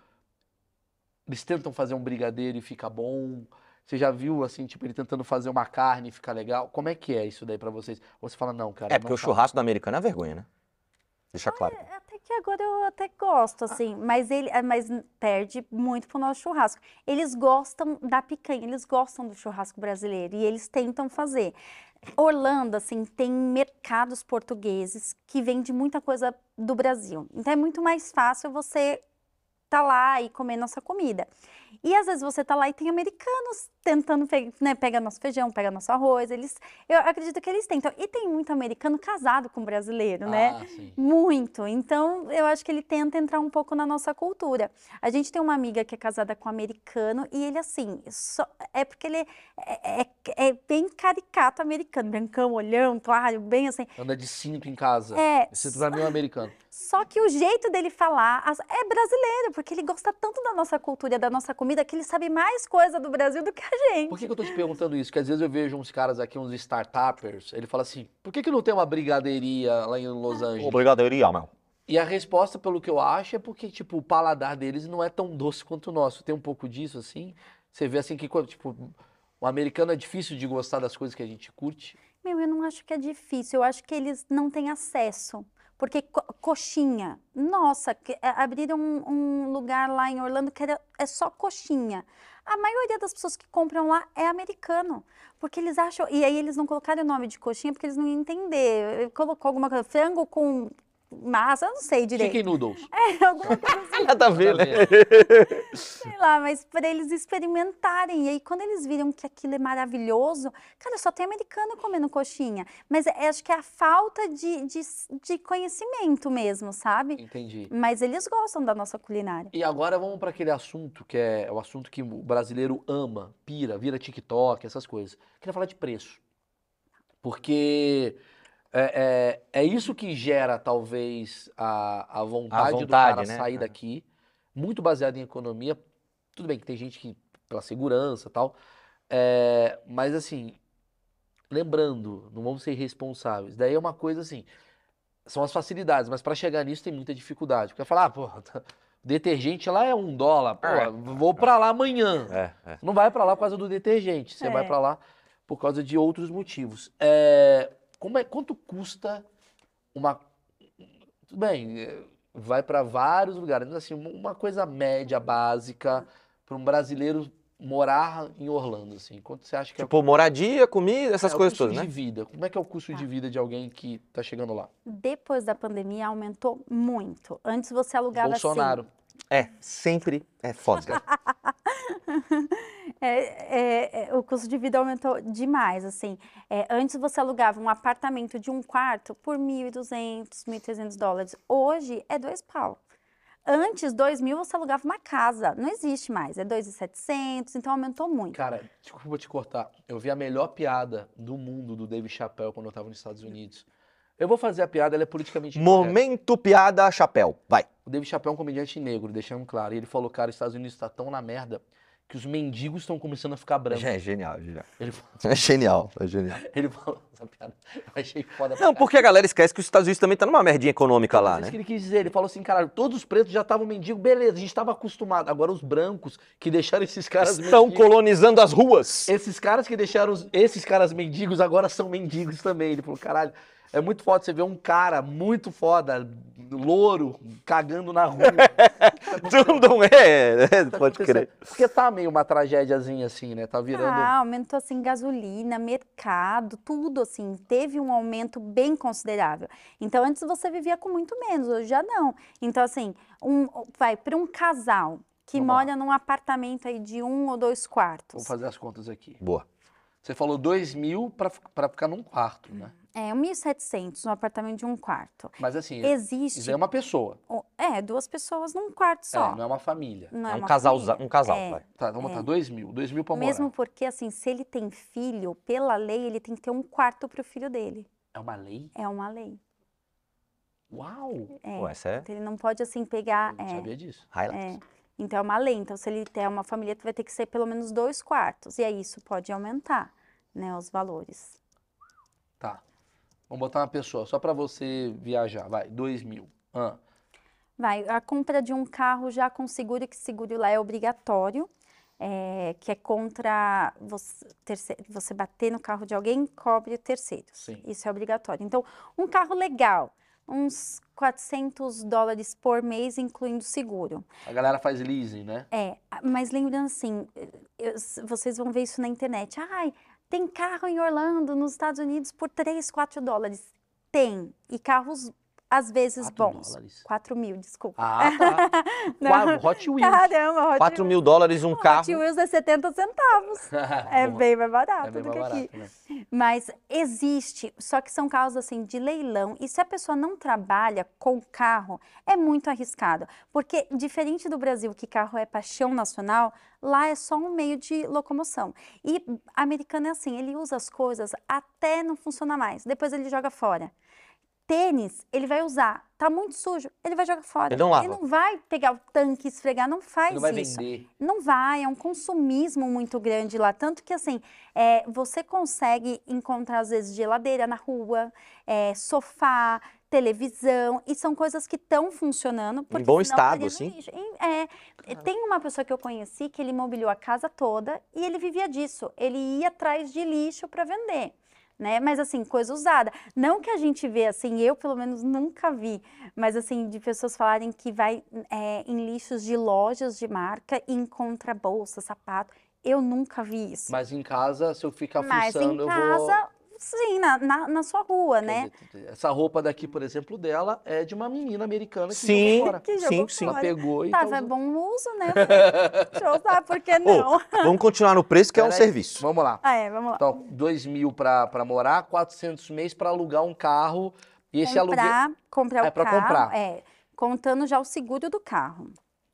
eles tentam fazer um brigadeiro e fica bom? Você já viu, assim, tipo, ele tentando fazer uma carne e ficar legal? Como é que é isso daí pra vocês? Ou você fala, não, cara, É, porque não o tá. churrasco do americano é vergonha, né? Deixa claro. Até que agora eu até gosto, assim, mas ele é, mas perde muito pro nosso churrasco. Eles gostam da picanha, eles gostam do churrasco brasileiro e eles tentam fazer. Orlando, assim, tem mercados portugueses que vendem muita coisa do Brasil. Então é muito mais fácil você tá lá e comer nossa comida. E às vezes você tá lá e tem americanos tentando, pe- né, pega nosso feijão, pega nosso arroz, eles, eu acredito que eles tentam. E tem muito americano casado com brasileiro, né? Ah, sim. Muito. Então, eu acho que ele tenta entrar um pouco na nossa cultura. A gente tem uma amiga que é casada com um americano e ele, assim, só- é porque ele é, é- é bem caricato americano, brancão, olhão, claro, bem assim. Anda de cinto em casa. É, Cinto pra mim é um americano. só que o jeito dele falar as- é brasileiro, porque ele gosta tanto da nossa cultura, da nossa comida, que ele sabe mais coisa do Brasil do que a gente. Por que, que eu tô te perguntando isso? Porque às vezes eu vejo uns caras aqui, uns startuppers, ele fala assim, por que, que não tem uma brigadeiria lá em Los Angeles? Brigadeiria, meu. E a resposta, pelo que eu acho, é porque, tipo, o paladar deles não é tão doce quanto o nosso. Tem um pouco disso, assim? Você vê, assim, que, tipo, o americano é difícil de gostar das coisas que a gente curte? Meu, eu não acho que é difícil, eu acho que eles não têm acesso. Porque co- coxinha, nossa, que- é, abriram um, um lugar lá em Orlando que era, é só coxinha. A maioria das pessoas que compram lá é americano, porque eles acham, e aí eles não colocaram o nome de coxinha porque eles não iam entender. Colocou alguma coisa, frango com massa, eu não sei direito. Chicken noodles. É, alguma coisa assim. Nada a ver, Nada a né? Sei lá, mas para eles experimentarem. E aí, quando eles viram que aquilo é maravilhoso, cara, só tem americano comendo coxinha. Mas é- acho que é a falta de, de, de conhecimento mesmo, sabe? Entendi. Mas eles gostam da nossa culinária. E agora vamos para aquele assunto que é o assunto que o brasileiro ama, pira, vira TikTok, essas coisas. Queria falar de preço. Porque é, é, é isso que gera, talvez, a, a vontade, do vontade, cara né? sair Aham. daqui, muito baseado em economia. Tudo bem que tem gente que, pela segurança e tal, é, mas assim, lembrando, não vamos ser irresponsáveis. Daí é uma coisa assim, são as facilidades, mas para chegar nisso tem muita dificuldade. Porque falar, ah, pô, detergente lá é um dólar, pô, É. vou para lá amanhã. É, é. Não vai para lá por causa do detergente, você É. vai para lá por causa de outros motivos. É, como é, quanto custa uma... Tudo bem, é, vai para vários lugares, mas assim, uma coisa média, básica, para um brasileiro morar em Orlando, assim, quanto você acha que é, Tipo, moradia, comida, essas é o coisas custo todas, de né? vida? Como é que é o custo Tá. de vida de alguém que tá chegando lá? Depois da pandemia, aumentou muito. Antes você alugava Bolsonaro. É, sempre é foda. assim. É, é, é, o custo de vida aumentou demais, assim. É, antes você alugava um apartamento de um quarto por mil e duzentos, mil e trezentos dólares. Hoje é dois pau. Antes, dois mil, você alugava uma casa. Não existe mais. É dois mil e setecentos, então aumentou muito. Cara, desculpa te cortar. Eu vi a melhor piada do mundo do Dave Chappelle quando eu tava nos Estados Unidos. Eu vou fazer a piada, ela é politicamente incorreta. Momento piada chapéu. Vai. O Dave Chappelle é um comediante negro, deixando claro. E ele falou, cara, os Estados Unidos tá tão na merda que os mendigos estão começando a ficar brancos. É genial, genial. Ele, falou- É genial, é genial. ele falou essa piada. Eu achei foda. pra Não, porque a galera esquece que os Estados Unidos também tá numa merdinha econômica Mas lá, é isso né? que ele quis dizer. Ele falou assim, cara, todos os pretos já estavam mendigos, beleza, a gente estava acostumado. Agora os brancos que deixaram esses caras Estão mendigos. colonizando as ruas. Esses caras que deixaram os- esses caras mendigos agora são mendigos também. Ele falou, caralho, é muito foda você ver um cara muito foda, louro, cagando na rua. Não é, é, Tá pode crer. acontecendo? Porque tá meio uma tragédiazinha assim, né? Tá virando. Ah, aumentou assim gasolina, mercado, tudo assim, teve um aumento bem considerável. Então antes você vivia com muito menos, hoje já não. Então assim, um, vai para um casal que Vamos lá. mora num apartamento aí de um ou dois Vou quartos. fazer as contas aqui. Boa. Você falou dois mil pra, pra ficar num quarto, né? É, mil e setecentos, um apartamento de um quarto. Mas assim, Existe, isso aí é uma pessoa. o- é, duas pessoas num quarto só. É, não é uma família. Não É um uma casal, família. um casal, É. vai. Tá, vamos botar dois mil. Dois mil pra morar. Mesmo porque, assim, se ele tem filho, pela lei, ele tem que ter um quarto pro filho dele. É uma lei? É uma lei. Uau! É. Pô, essa é Então, ele não pode, assim, pegar... Eu não é, sabia disso. highlights. é. Então, é uma lei. Então, se ele tem uma família, vai ter que ser pelo menos dois quartos. E aí, isso pode aumentar, né, os valores. Tá. Vamos botar uma pessoa, só pra você viajar. Vai, dois mil. Ah, Vai, a compra de um carro já com seguro, que seguro lá é obrigatório, é, que é contra você, terce- você bater no carro de alguém, cobre o terceiro. Sim. Isso é obrigatório. Então, um carro legal, uns quatrocentos dólares por mês, incluindo seguro. a galera faz leasing, né? É, mas lembrando assim, eu- vocês vão ver isso na internet. Ai, tem carro em Orlando, nos Estados Unidos, por três, quatro dólares. Tem. E carros, às vezes, Quatro bons. dólares? quatro mil, desculpa. Ah, tá. Não. Quatro, Hot Wheels. Caramba, Hot quatro Wheels. mil dólares um Hot carro. Wheels é setenta centavos. É Porra, bem mais barato é bem do mais que aqui. barato, né? Mas existe, só que são carros assim de leilão. E se a pessoa não trabalha com carro, é muito arriscado. Porque diferente do Brasil, que carro é paixão nacional, lá é só um meio de locomoção. E americano é assim, ele usa as coisas até não funcionar mais. Depois ele joga fora. Tênis, ele vai usar, tá muito sujo, ele vai jogar fora. Ele não lava. Ele não vai pegar o tanque e esfregar, não faz Ele não vai isso. vender. Não vai, é um consumismo muito grande lá. Tanto que, assim, é, você consegue encontrar, às vezes, geladeira na rua, é, sofá, televisão, e são coisas que estão funcionando. Porque bom senão estado, estaria no assim? lixo. Em- é, tem uma pessoa que eu conheci que ele mobiliou a casa toda e ele vivia disso. Ele ia atrás de lixo para vender. Né? Mas assim, coisa usada. Não que a gente vê assim, eu pelo menos nunca vi, mas assim, de pessoas falarem que vai é, em lixos de lojas de marca e encontra bolsa, sapato. Eu nunca vi isso. Mas em casa, se eu ficar Mas fuçando, em eu casa, vou... sim, na, na, na sua rua, Quer né? dizer, essa roupa daqui, por exemplo, dela é de uma menina americana que Sim, jogou fora. Que sim, jogou sim. Ela fora. pegou e Tá, tá vai usando. bom uso, né? Deixa eu usar, por que Ô, não? vamos continuar no preço, que é um Peraí, serviço. Vamos lá. Ah, é, vamos lá. Então, dois mil pra, pra morar, quatrocentos mês pra alugar um carro. E esse aluguel... comprar, comprar É o pra carro, comprar. é, contando já o seguro do carro.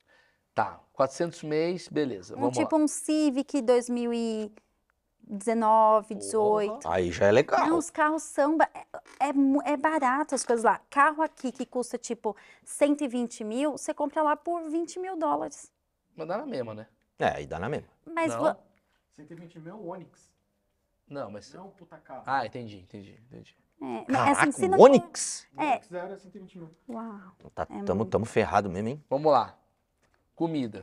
Tá, quatrocentos mês, beleza. Um Vamos tipo lá. um Civic dois mil e dezenove, dezoito. Aí já é legal. Não, os carros são. ba- É, é, mu- é barato as coisas lá. Carro aqui que custa tipo cento e vinte mil, você compra lá por vinte mil dólares. Mas dá na mesma, né? É, aí dá na mesma. Mas Não? vo- cento e vinte mil Onix. Não, mas... Não, puta carro. Ah, entendi, entendi, entendi. é, né, Caraca, assim, se um não for- Onix? O é. Onix zero é cento e vinte mil. Uau. Tá, É tamo, muito. tamo ferrado mesmo, hein? Vamos lá. Comida.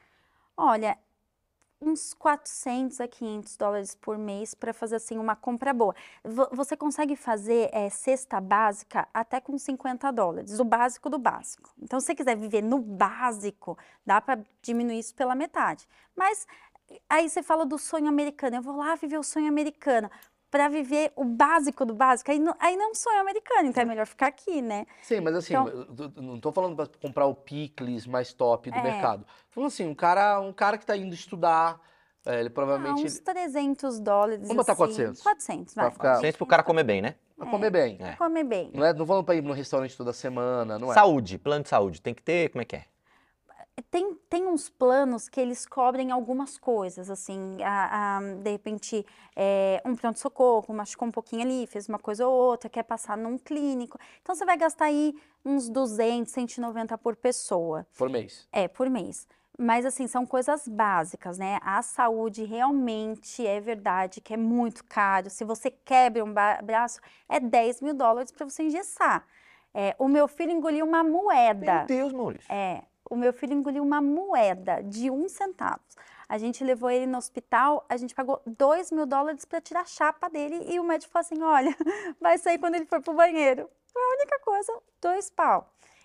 Olha, uns quatrocentos a quinhentos dólares por mês para fazer assim uma compra boa. Vo- Você consegue fazer é, cesta básica até com cinquenta dólares, o básico do básico. Então, se você quiser viver no básico, dá para diminuir isso pela metade. Mas aí você fala do sonho americano, eu vou lá viver o sonho americano. Para viver o básico do básico, aí não, aí não é um sonho americano, então é melhor ficar aqui, né? Sim, mas assim, Então- eu tô- não tô falando pra comprar o picles mais top do É. mercado. Tô falando assim, um cara, um cara que tá indo estudar, é, ele Ah, provavelmente... uns trezentos dólares. Vamos botar assim. quatrocentos. quatrocentos, Pra vai. ficar- Sempre pro cara comer bem, né? Vai comer bem. É. Comer bem. Não é, não falando pra ir no restaurante toda semana, não é? Saúde, plano de saúde. Tem que ter, como é que é? Tem, tem uns planos que eles cobrem algumas coisas, assim, a, a- de repente, é, um pronto-socorro, machucou um pouquinho ali, fez uma coisa ou outra, quer passar num clínico. Então, você vai gastar aí uns duzentos, cento e noventa por pessoa, Por mês. é, por mês. Mas, assim, são coisas básicas, né? A saúde realmente é verdade que é muito caro. Se você quebra um ba- braço, é dez mil dólares para você engessar. É, o meu filho engoliu uma moeda. Meu Deus, Maurício. É, o meu filho engoliu uma moeda de um centavo. A gente levou ele no hospital, a gente pagou dois mil dólares para tirar a chapa dele e o médico falou assim, olha, vai sair quando ele for pro banheiro. Foi a única coisa, dois pau.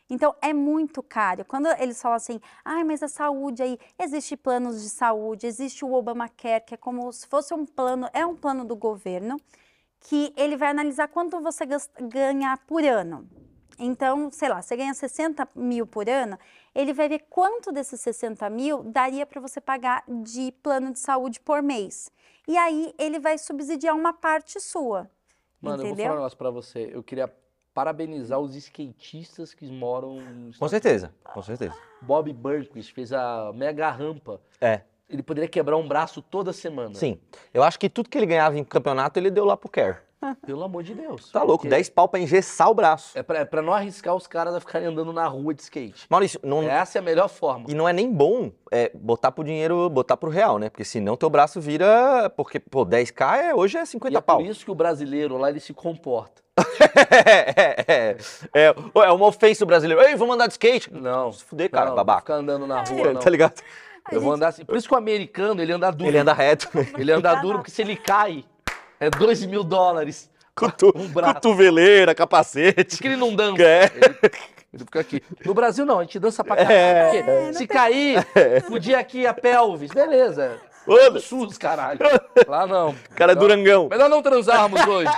Então, é muito caro. Quando eles falam assim, ai, mas a saúde aí, existe planos de saúde, existe o Obamacare, que é como se fosse um plano, é um plano do governo, que ele vai analisar quanto você gas- ganha por ano. Então, sei lá, você ganha sessenta mil por ano, ele vai ver quanto desses sessenta mil daria para você pagar de plano de saúde por mês. E aí, ele vai subsidiar uma parte sua. Mano, eu vou entendeu? falar um negócio pra você. Eu queria parabenizar os skatistas que moram nos Com Estados certeza, com certeza. Unidos. Bob Burnquist fez a mega rampa. É, Ele poderia quebrar um braço toda semana. sim. Eu acho que tudo que ele ganhava em campeonato, ele deu lá pro Care. Pelo amor de Deus. Tá louco, Porque dez pau pra engessar o braço. É pra, é pra não arriscar os caras a ficarem andando na rua de skate. Maurício, não, Essa é a melhor forma. e não é nem bom é, botar pro dinheiro, botar pro real, né? Porque senão teu braço vira, porque, pô, dez k é, hoje é E cinquenta é pau. por isso que o brasileiro lá, ele se comporta. é, é, é, é uma ofensa o brasileiro. Ei, vamos andar de skate. Não. Se fuder, cara, não, babaca. Ficar andando na rua, não. Tá ligado? Eu vou andar assim. Por isso que o americano, ele anda duro. Ele anda reto. Ele anda duro, porque se ele cai, é dois mil dólares. Cotu, Um braço. cotoveleira, Por capacete. isso que ele não dança. É. Ele, ele fica aqui. No Brasil, não, a gente dança pra caralho. É. Porque se cair, fudir aqui a pelvis, beleza. Foda-se. SUS, caralho. Lá não. Cara é Melhor- durangão. Melhor não transarmos hoje.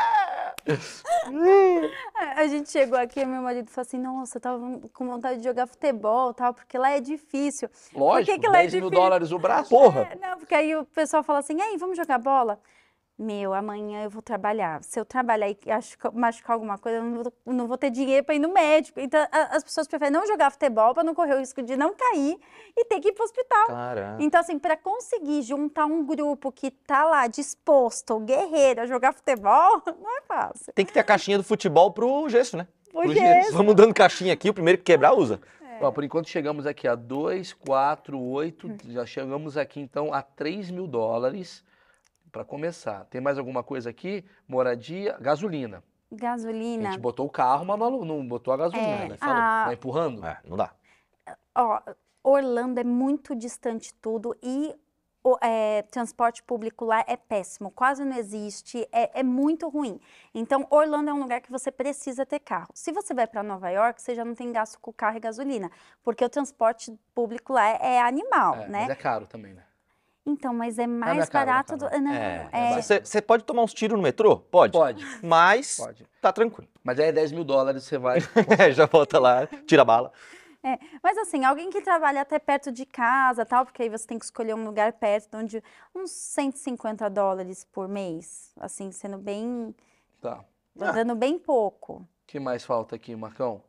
A gente chegou aqui e meu marido falou assim, nossa, eu tava com vontade de jogar futebol, tal, porque lá é difícil. Lógico, Por que que lá é dez mil difícil? dólares o braço. Porra. É, não, porque aí o pessoal fala assim, aí, vamos jogar bola? Meu, amanhã eu vou trabalhar. Se eu trabalhar e acho que machucar alguma coisa, eu não vou, não vou ter dinheiro para ir no médico. Então, a- as pessoas preferem não jogar futebol para não correr o risco de não cair e ter que ir para o hospital. Caraca. Então, assim, para conseguir juntar um grupo que tá lá disposto, guerreiro, a jogar futebol, não é fácil. Tem que ter a caixinha do futebol pro gesso, né? Porque gesso. Vamos dando caixinha aqui, o primeiro que quebrar usa. Ó, por enquanto chegamos aqui a dois, quatro, oito, já chegamos aqui então a três mil dólares para começar. Tem mais alguma coisa aqui? Moradia, gasolina. A gasolina. gente botou o carro, mas não, não botou a gasolina, É, né? Falou, a- tá empurrando? É, não dá. Ó, Orlando é muito distante tudo e o é, transporte público lá é péssimo, quase não existe, é, é muito ruim. Então, Orlando é um lugar que você precisa ter carro. Se você vai para Nova York, você já não tem gasto com carro e gasolina, porque o transporte público lá é, é animal, É, né? mas é caro também, né? Então, mas é não é mais caro, não é barato caro. do... Não, É, é... Você você pode tomar uns tiros no metrô? Pode. Pode, Mas pode. tá tranquilo. Mas aí é dez mil dólares, você vai... É, já volta lá, tira a bala. É, mas assim, alguém que trabalha até perto de casa, tal, porque aí você tem que escolher um lugar perto, onde uns cento e cinquenta dólares por mês, assim, sendo bem, Tá. dando bem pouco. O que mais falta aqui, Marcão?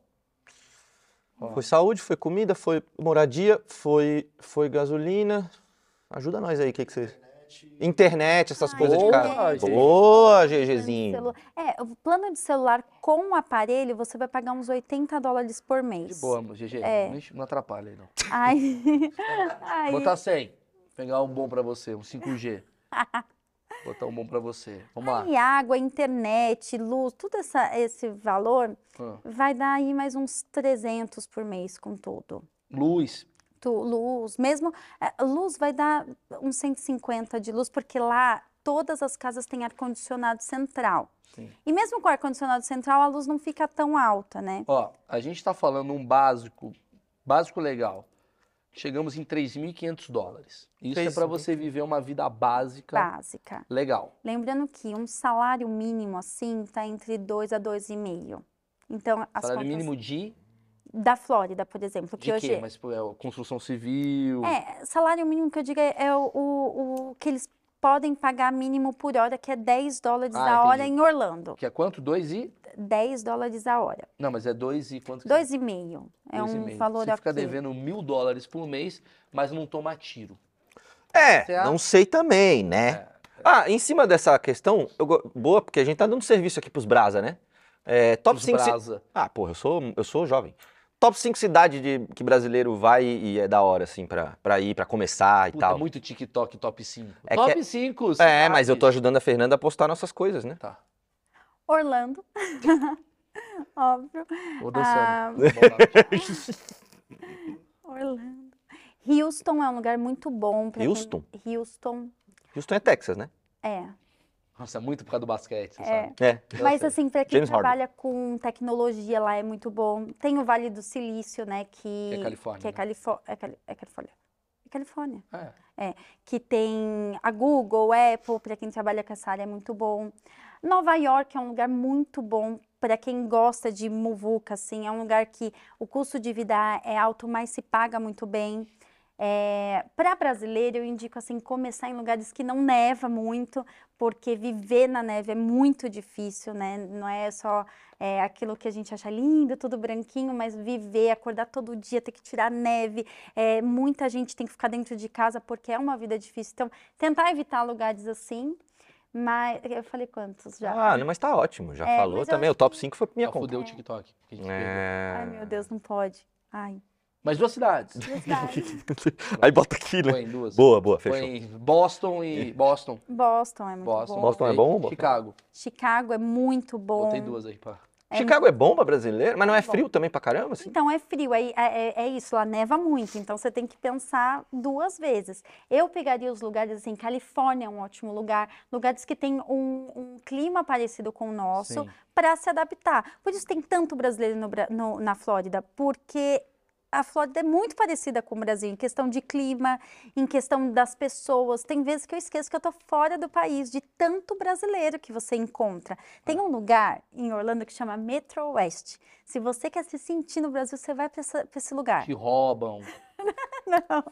Ó. Foi saúde, foi comida, foi moradia, foi, foi gasolina. Ajuda nós aí, o que que você... Internet, essas Ai, coisas de boa, casa. gente. Boa, Plano de GGzinho. celu- É, o plano de celular com o aparelho, você vai pagar uns oitenta dólares por mês. De boa, G G. É. Não enche- Não atrapalha aí, não. Aí, aí, Botar cem. Pegar um bom pra você, um cinco G. Botar um bom pra você. Vamos lá. aí água, internet, luz, tudo essa, esse valor Ah. vai dar aí mais uns trezentos por mês com tudo. Luz. Tu- luz, mesmo, é, luz vai dar uns cento e cinquenta de luz, porque lá todas as casas têm ar-condicionado central. Sim. E mesmo com ar-condicionado central, a luz não fica tão alta, né? Ó, a gente tá falando um básico, básico legal. Chegamos em três mil e quinhentos dólares. Isso é Três pra mil e você viver uma vida básica Básica. legal. Lembrando que um salário mínimo, assim, tá entre dois a dois e meio. Então, as Salário contas mínimo de, da Flórida, por exemplo, que de hoje... quê? Mas pô, é construção civil. É, salário mínimo que eu digo é, é o, o, o que eles podem pagar mínimo por hora, que é dez dólares Ah, a hora entendi. em Orlando. Que é quanto? Dois e... dez dólares a hora. Não, mas é dois e quanto? que Dois e meio. É Dois e um meio. valor Você fica ok. devendo mil dólares por mês, mas não toma tiro. É, Você acha? não sei também, né? Ah, em cima dessa questão, eu go- boa, porque a gente tá dando serviço aqui pros Brasa, né? É, top Os cinco. ci- brasa. Ah, porra, eu sou, eu sou jovem. Top cinco cidades de, que brasileiro vai e é da hora, assim, pra, pra ir, pra começar e Puta, tal. muito TikTok top cinco. É top que- cinco, É, mas eu tô cidades. ajudando a Fernanda a postar nossas coisas, né? Tá, Orlando. Óbvio. vou dançando. Ah. Vamos lá. Orlando. Houston é um lugar muito bom. pra quem- Houston? Houston. Houston é Texas, né? É. Nossa, é muito por causa do basquete, você É. sabe? É. Eu Mas sei. assim, para quem James Harden. trabalha com tecnologia lá é muito bom. Tem o Vale do Silício, né? Que, Que é Califórnia, Que é, né? Califó é, Cali é Califórnia. É Califórnia. É. Que tem a Google, Apple, para quem trabalha com essa área é muito bom. Nova York é um lugar muito bom para quem gosta de muvuca, assim. É um lugar que o custo de vida é alto, mas se paga muito bem. É, para brasileiro, eu indico assim começar em lugares que não neva muito, porque viver na neve é muito difícil, né? Não é só é, aquilo que a gente acha lindo, tudo branquinho, mas viver, acordar todo dia, ter que tirar neve, é, muita gente tem que ficar dentro de casa porque é uma vida difícil. Então, tentar evitar lugares assim, mas eu falei quantos já? Ah, não, mas tá ótimo, já É, falou mas eu também. acho O top que- cinco foi pra minha Só conta. fudeu o TikTok. que a gente perdeu. É... Ai, meu Deus, não pode. Ai, Mas duas cidades. verdade. Aí bota aqui, né? Foi em duas. Boa, boa, Foi fechou. em Boston e... Boston. Boston é muito Boston. bom. Boston é E bom, Boston? Chicago. Chicago é muito bom. Botei duas aí, pá. É Chicago é bom pra brasileiro, mas não é bom. frio também pra caramba, assim? Então é frio, é, é, é isso, lá neva muito, então você tem que pensar duas vezes. Eu pegaria os lugares assim, Califórnia é um ótimo lugar, lugares que tem um, um clima parecido com o nosso, Sim. para se adaptar. Por isso tem tanto brasileiro no Bra- no- na Flórida, porque a Flórida é muito parecida com o Brasil, em questão de clima, em questão das pessoas. Tem vezes que eu esqueço que eu tô fora do país, de tanto brasileiro que você encontra. Tem um lugar em Orlando que chama Metro West. Se você quer se sentir no Brasil, você vai para esse lugar. Te roubam. Não.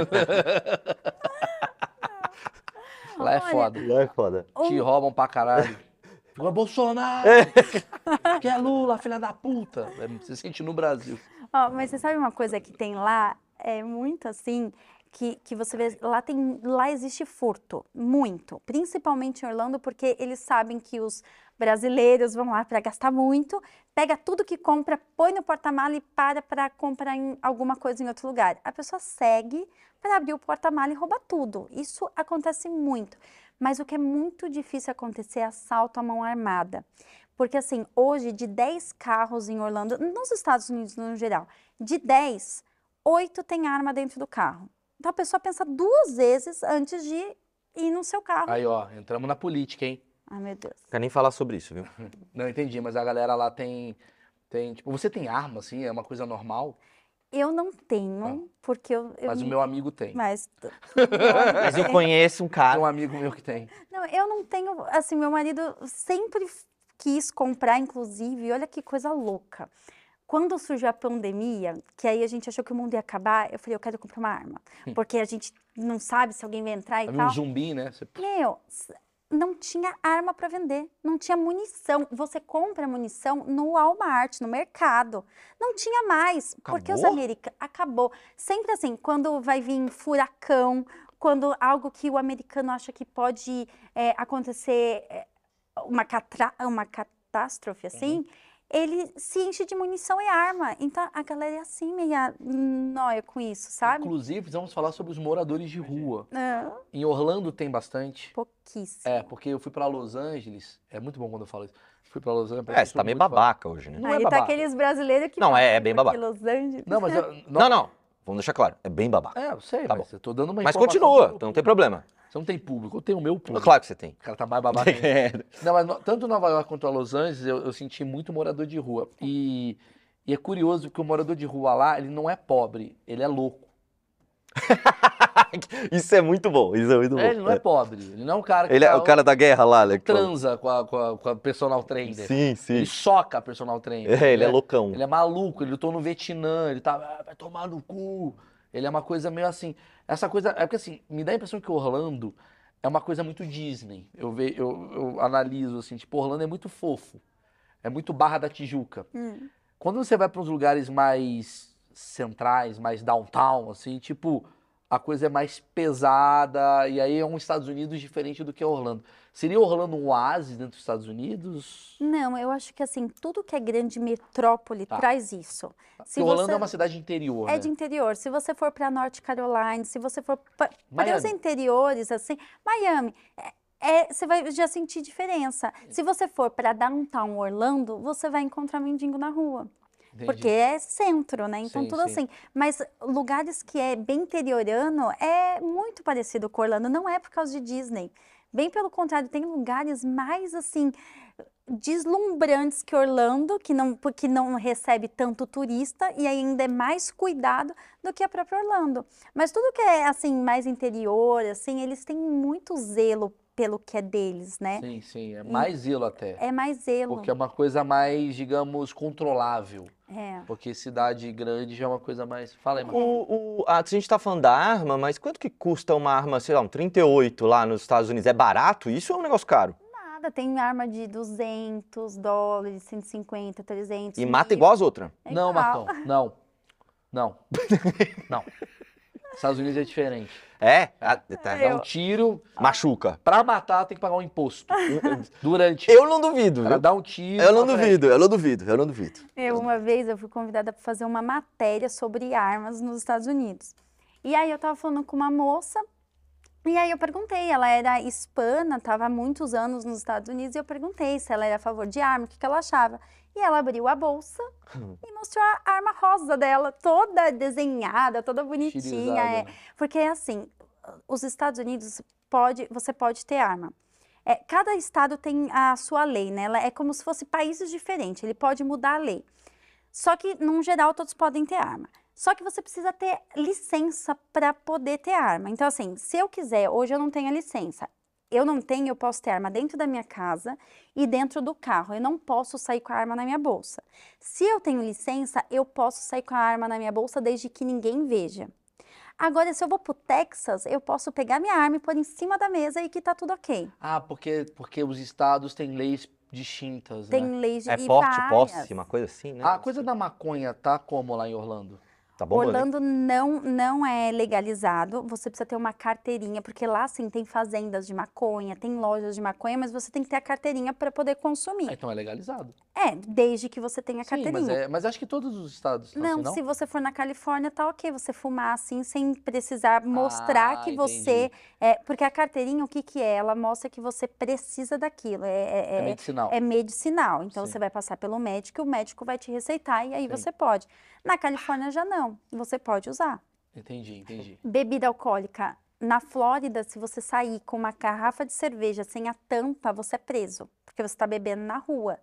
Lá é Olha, foda. Lá é foda. Te Um- roubam pra caralho. Ficou Bolsonaro! Que é Lula, filha da puta! É, você sente no Brasil. Ó, mas você sabe uma coisa que tem lá? É muito assim, que, que você vê, lá, tem, lá existe furto, muito. Principalmente em Orlando, porque eles sabem que os brasileiros vão lá para gastar muito, pega tudo que compra, põe no porta-mala e para para comprar em alguma coisa em outro lugar. A pessoa segue para abrir o porta-mala e rouba tudo. Isso acontece muito. Mas o que é muito difícil acontecer é assalto à mão armada. Porque, assim, hoje, de dez carros em Orlando, nos Estados Unidos no geral, de dez, oito tem arma dentro do carro. Então, a pessoa pensa duas vezes antes de ir no seu carro. Aí, ó, entramos na política, hein? Ai, meu Deus. Não quero nem falar sobre isso, viu? Não entendi, mas a galera lá tem. Tem, tipo, você tem arma, assim, é uma coisa normal, Eu não tenho, porque eu... eu mas o meu amigo tem. Mas... Mas eu conheço um Tem cara. um amigo meu que tem. Não, eu não tenho, assim, meu marido sempre quis comprar, inclusive, olha que coisa louca. Quando surgiu a pandemia, que aí a gente achou que o mundo ia acabar, eu falei, eu quero comprar uma arma. Porque a gente não sabe se alguém vai entrar e Vai vir tal. um zumbi, né? Você- Meu, s- não tinha arma para vender, não tinha munição. Você compra munição no Walmart, no mercado. Não tinha mais, porque os Acabou? americanos... Acabou. Sempre assim, quando vai vir furacão, quando algo que o americano acha que pode é, acontecer, é, uma, catra- uma catástrofe assim, ele se enche de munição e arma. Então a galera é assim, meia nóia com isso, sabe? Inclusive, vamos falar sobre os moradores de rua. Ah, Em Orlando tem bastante. pouquíssimo. É, porque eu fui pra Los Angeles. É muito bom quando eu falo isso. Fui pra Los Angeles. É, você tá meio babaca hoje, né? Não é Aí tá babaca. aqueles brasileiros que Não, falam, é- é "Ai, bem porque babaca." Los Angeles. Não, mas eu, Não, não. Vamos deixar claro. É bem babaca. É, eu sei, Tá mas bom. eu tô dando uma Mas informação continua, pro então não tem público. problema. Você não tem público, eu tenho o meu público. Claro que você tem. O cara tá mais babaca ainda. É. Não, mas no- tanto Nova York quanto a Los Angeles, eu, eu senti muito morador de rua. E, e é curioso que o morador de rua lá, ele não é pobre, ele é louco. Isso é muito bom, isso é muito bom. É, ele não é pobre, ele não é um cara que Ele é tá- o cara da guerra lá, né? que fala- transa com a, com, a, com a personal trainer. Sim, sim. Ele soca a personal trainer. É, ele é loucão. Ele é maluco, ele lutou no Vietnã, ele tá, "Ah, vai tomar no cu. Ele é uma coisa meio assim. Essa coisa, é porque assim, me dá a impressão que Orlando é uma coisa muito Disney. Eu, ve, eu, eu analiso assim, tipo, Orlando é muito fofo. É muito Barra da Tijuca. Hum. Quando você vai para uns lugares mais centrais, mais downtown, assim, tipo, a coisa é mais pesada, e aí é um Estados Unidos diferente do que é Orlando. Seria Orlando um oásis dentro dos Estados Unidos? Não, eu acho que assim, tudo que é grande metrópole Tá. traz isso. Se Porque Orlando você- é uma cidade interior, É né? de interior. Se você for para North Carolina, se você for para os Miami. interiores, assim, Miami, é- é- você vai já sentir diferença. Se você for para downtown Orlando, você vai encontrar mendigo na rua. Entendi. Porque é centro, né? Então Sim, tudo sim. assim. Mas lugares que é bem interiorano é muito parecido com Orlando. Não é por causa de Disney. Bem pelo contrário, tem lugares mais assim deslumbrantes que Orlando, que não, porque não recebe tanto turista e ainda é mais cuidado do que a própria Orlando. Mas tudo que é assim mais interior, assim, eles têm muito zelo pelo que é deles, né? Sim, sim, é mais zelo até. É mais zelo. Porque é uma coisa mais, digamos, controlável. É. Porque cidade grande já é uma coisa mais... Fala aí, Marcos. O, o, a, a gente tá falando da arma, mas quanto que custa uma arma, sei lá, um trinta e oito lá nos Estados Unidos? É barato? Isso é um negócio caro? Nada, tem arma de duzentos dólares, cento e cinquenta, trezentos. E mata mil. igual as outras. É Não, igual. Marcão, não. Não. Não. Estados Unidos é diferente. É? Ah, tá. Dá um tiro, Machuca. pra matar tem que pagar um imposto. Durante. Eu não duvido, Pra viu? dar um tiro... Eu não só pra- duvido, eu não duvido, eu não duvido. Eu, uma vez, eu fui convidada para fazer uma matéria sobre armas nos Estados Unidos. E aí eu tava falando com uma moça, e aí eu perguntei, ela era hispana, estava há muitos anos nos Estados Unidos, e eu perguntei se ela era a favor de arma, o que que ela achava. E ela abriu a bolsa e mostrou a arma rosa dela, toda desenhada, toda bonitinha. Estilizada, É. né? Porque assim, os Estados Unidos, pode, você pode ter arma. É, cada estado tem a sua lei, né? Ela é como se fosse países diferentes, ele pode mudar a lei. Só que, num geral, todos podem ter arma. Só que você precisa ter licença para poder ter arma. Então, assim, se eu quiser, hoje eu não tenho a licença. Eu não tenho, eu posso ter arma dentro da minha casa e dentro do carro. Eu não posso sair com a arma na minha bolsa. Se eu tenho licença, eu posso sair com a arma na minha bolsa desde que ninguém veja. Agora, se eu vou pro Texas, eu posso pegar minha arma e pôr em cima da mesa e que tá tudo ok. Ah, porque, porque os estados têm leis distintas, Tem né? leis de É e porte, várias. posse, uma coisa assim, né? A coisa da maconha tá como lá em Orlando? Tá bom, Orlando não, não é legalizado, você precisa ter uma carteirinha, porque lá sim tem fazendas de maconha, tem lojas de maconha, mas você tem que ter a carteirinha para poder consumir. Ah, então é legalizado. É, desde que você tenha a Sim, carteirinha. mas, é, mas acho que todos os estados estão Não, assim, não? se você for na Califórnia, tá ok você fumar assim, sem precisar mostrar Ah, que você... entendi. É, porque a carteirinha, o que que é? Ela mostra que você precisa daquilo, é, é, É é- medicinal. é medicinal. Então, Sim. você vai passar pelo médico, e o médico vai te receitar e aí Sim. você pode. Na Califórnia já não, você pode usar. Entendi, entendi. Bebida alcoólica. Na Flórida, se você sair com uma garrafa de cerveja sem a tampa, você é preso, porque você está bebendo na rua.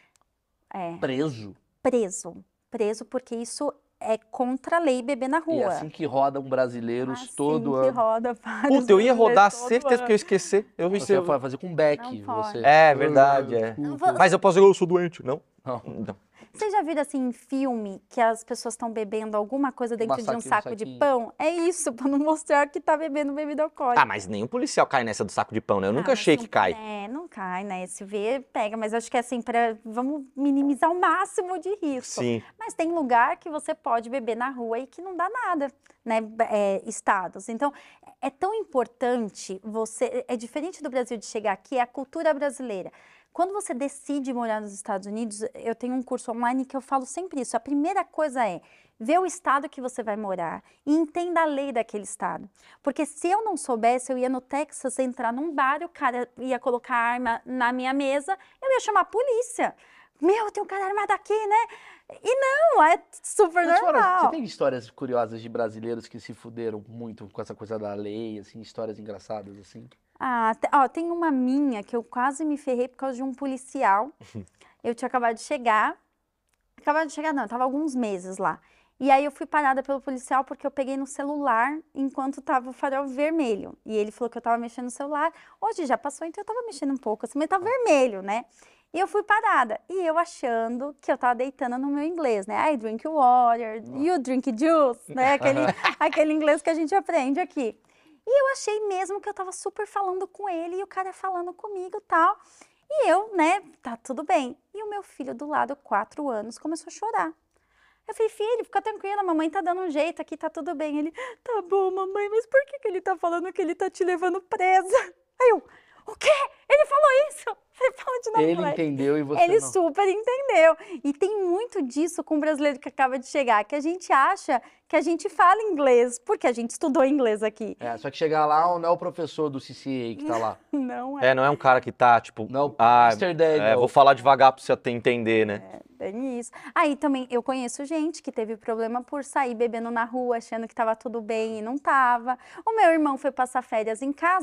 É, Preso. preso. Preso porque isso é contra a lei beber na E rua. é assim que rodam brasileiros Assim todo que ano. roda vários Puta, eu ia brasileiros rodar, todo certeza ano. que eu ia esquecer. Eu ia Você ser... vai fazer com beck. Não pode. Você... É, verdade, é. Não vou- Mas eu posso dizer, eu sou doente, não? Não. Não. Vocês já viram assim em filme que as pessoas estão bebendo alguma coisa dentro de um saquinho, saco de saquinho. pão? É isso, para não mostrar que tá bebendo bebida alcoólica. Ah, mas nenhum policial cai nessa do saco de pão, né? Eu Ah, nunca mas achei não- que cai. É, não cai, né? Se vê, pega. Mas acho que é assim, para vamos minimizar o máximo de risco. Sim. Mas tem lugar que você pode beber na rua e que não dá nada, né? É, estados. Então, é tão importante você... É diferente do Brasil de chegar aqui, é a cultura brasileira. Quando você decide morar nos Estados Unidos, eu tenho um curso online que eu falo sempre isso. A primeira coisa é ver o estado que você vai morar e entenda a lei daquele estado. Porque se eu não soubesse, eu ia no Texas entrar num bar, o cara ia colocar arma na minha mesa, eu ia chamar a polícia. Meu, tem um cara armado aqui, né? E não, é super Mas, fora, normal. você tem histórias curiosas de brasileiros que se fuderam muito com essa coisa da lei, assim, histórias engraçadas, assim? Ah, te- ó, tem uma minha que eu quase me ferrei por causa de um policial. Eu tinha acabado de chegar. Acabado de chegar, não, eu tava alguns meses lá. E aí eu fui parada pelo policial porque eu peguei no celular enquanto tava o farol vermelho. E ele falou que eu tava mexendo no celular. Hoje já passou, então eu tava mexendo um pouco, assim, mas tava vermelho, né? E eu fui parada. E eu achando que eu tava deitando no meu inglês, né? I drink water, you drink juice, né? Aquele, aquele inglês que a gente aprende aqui. E eu achei mesmo que eu tava super falando com ele e o cara falando comigo e tal. E eu, né, tá tudo bem. E o meu filho do lado, quatro anos, começou a chorar. Eu falei, filho, fica tranquila, mamãe tá dando um jeito aqui, tá tudo bem. Ele, tá bom, mamãe, mas por que que ele tá falando que ele tá te levando presa? Aí eu, o quê? Ele falou isso? Eu falei, fala de novo, Ele moleque. entendeu e você Ele não. super entendeu. E tem muito disso com o brasileiro que acaba de chegar, que a gente acha que a gente fala inglês, porque a gente estudou inglês aqui. É, só que chegar lá não é o professor do C C A que tá lá. Não é. É, não é um cara que tá, tipo, Não, ah, mister Daniel. é, vou falar devagar pra você até entender, né? Tem isso. Aí também eu conheço gente que teve problema por sair bebendo na rua, achando que tava tudo bem e não tava. O meu irmão foi passar férias em casa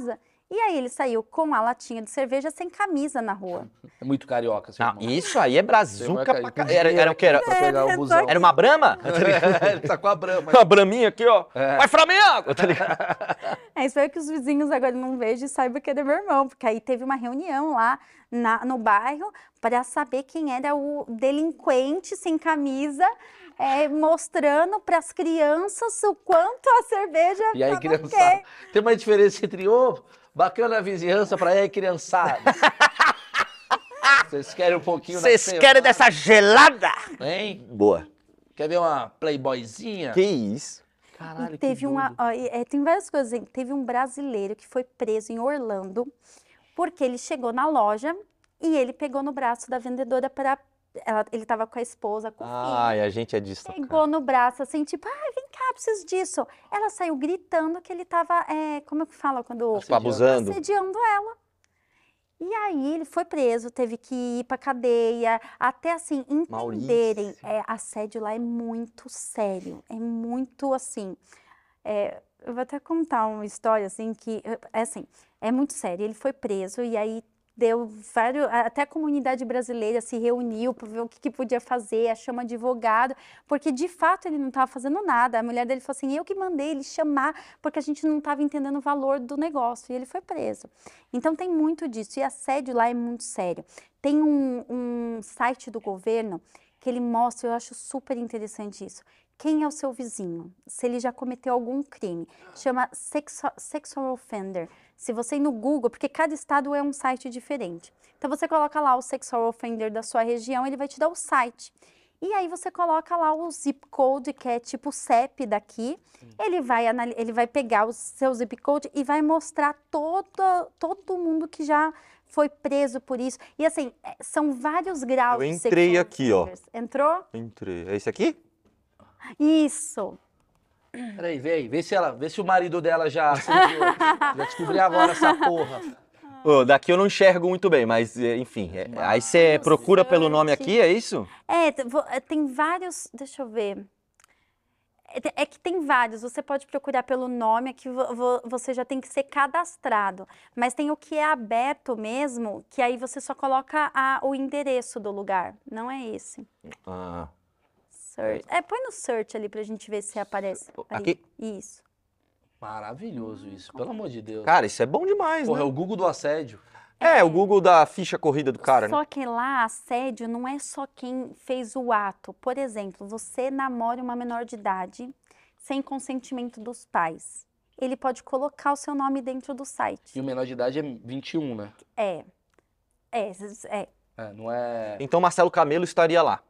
E aí ele saiu com a latinha de cerveja sem camisa na rua. É muito carioca, seu Não, irmão. isso aí é brazuca Você vai pra cair com ca- Era, era o que? Era, Pra pegar o busão. era uma brama? Ele tá com a brama. Uma braminha aqui, ó. É. Vai, Flamengo! Tá ligado? É, espero que os vizinhos agora não vejam e saibam que é do meu irmão, porque aí teve uma reunião lá na- no bairro para saber quem era o delinquente sem camisa, é, mostrando para as crianças o quanto a cerveja E aí, tava criançada, ok. tem uma diferença entre ô, bacana a vizinhança pra aí, criançada. Vocês querem um pouquinho da Vocês cevada, querem dessa gelada? hein? Boa. Quer ver uma playboyzinha? Que isso? Caralho, E teve que uma, doido. ó, e, é, tem várias coisas, hein? Teve um brasileiro que foi preso em Orlando porque ele chegou na loja e ele pegou no braço da vendedora para ele estava com a esposa, com o filho. Ai, a gente é disso. cara. Pegou no braço assim, tipo, ai, vem cá, preciso disso. Ela saiu gritando que ele estava, é, como é que fala quando Tipo, abusando. assediando ela. E aí ele foi preso, teve que ir pra cadeia, até assim, entenderem. Maurício. É, assédio lá é muito sério, é muito assim. é, eu vou até contar uma história assim que, é assim, é muito sério. Ele foi preso e aí deu vários, até a comunidade brasileira se reuniu para ver o que, que podia fazer, chama advogado, porque de fato ele não estava fazendo nada. A mulher dele falou assim, eu que mandei ele chamar, porque a gente não estava entendendo o valor do negócio, e ele foi preso. Então tem muito disso, e assédio lá é muito sério. Tem um, um site do governo que ele mostra, eu acho super interessante isso, quem é o seu vizinho, se ele já cometeu algum crime, chama Sexual, Sexual Offender. Se você ir no Google, porque cada estado é um site diferente. Então você coloca lá o Sexual Offender da sua região, ele vai te dar o site. E aí você coloca lá o zip code, que é tipo o C E P daqui. Ele vai, anali- ele vai pegar o seu zip code e vai mostrar todo, todo mundo que já foi preso por isso. E assim, é, são vários graus Eu de entrei sexual aqui, ó. offenders. Entrou? Entrei. É esse aqui? Isso. Peraí, vê aí, vê se, ela, vê se o marido dela já assediou. Já descobri agora essa porra. Ô, daqui eu não enxergo muito bem, mas é, enfim. é- aí você procura pelo nome aqui, é isso? É, te- vo- é, tem vários, deixa eu ver. É, te- é que tem vários, você pode procurar pelo nome, que vo- vo- você já tem que ser cadastrado. Mas tem o que é aberto mesmo, que aí você só coloca a- o endereço do lugar. Não é esse. Ah, Search. É, põe no search ali pra gente ver se aparece. ali. Aqui? Isso. Maravilhoso isso, pelo amor de Deus. cara, isso é bom demais, Porra, é né? o Google do assédio. É, o Google da ficha corrida do cara, né? Só que lá, assédio não é só quem fez o ato. Por exemplo, você namora uma menor de idade sem consentimento dos pais. Ele pode colocar o seu nome dentro do E site. o menor de idade é vinte e um, né? É. É, é. É, não é... Então Marcelo Camelo estaria lá.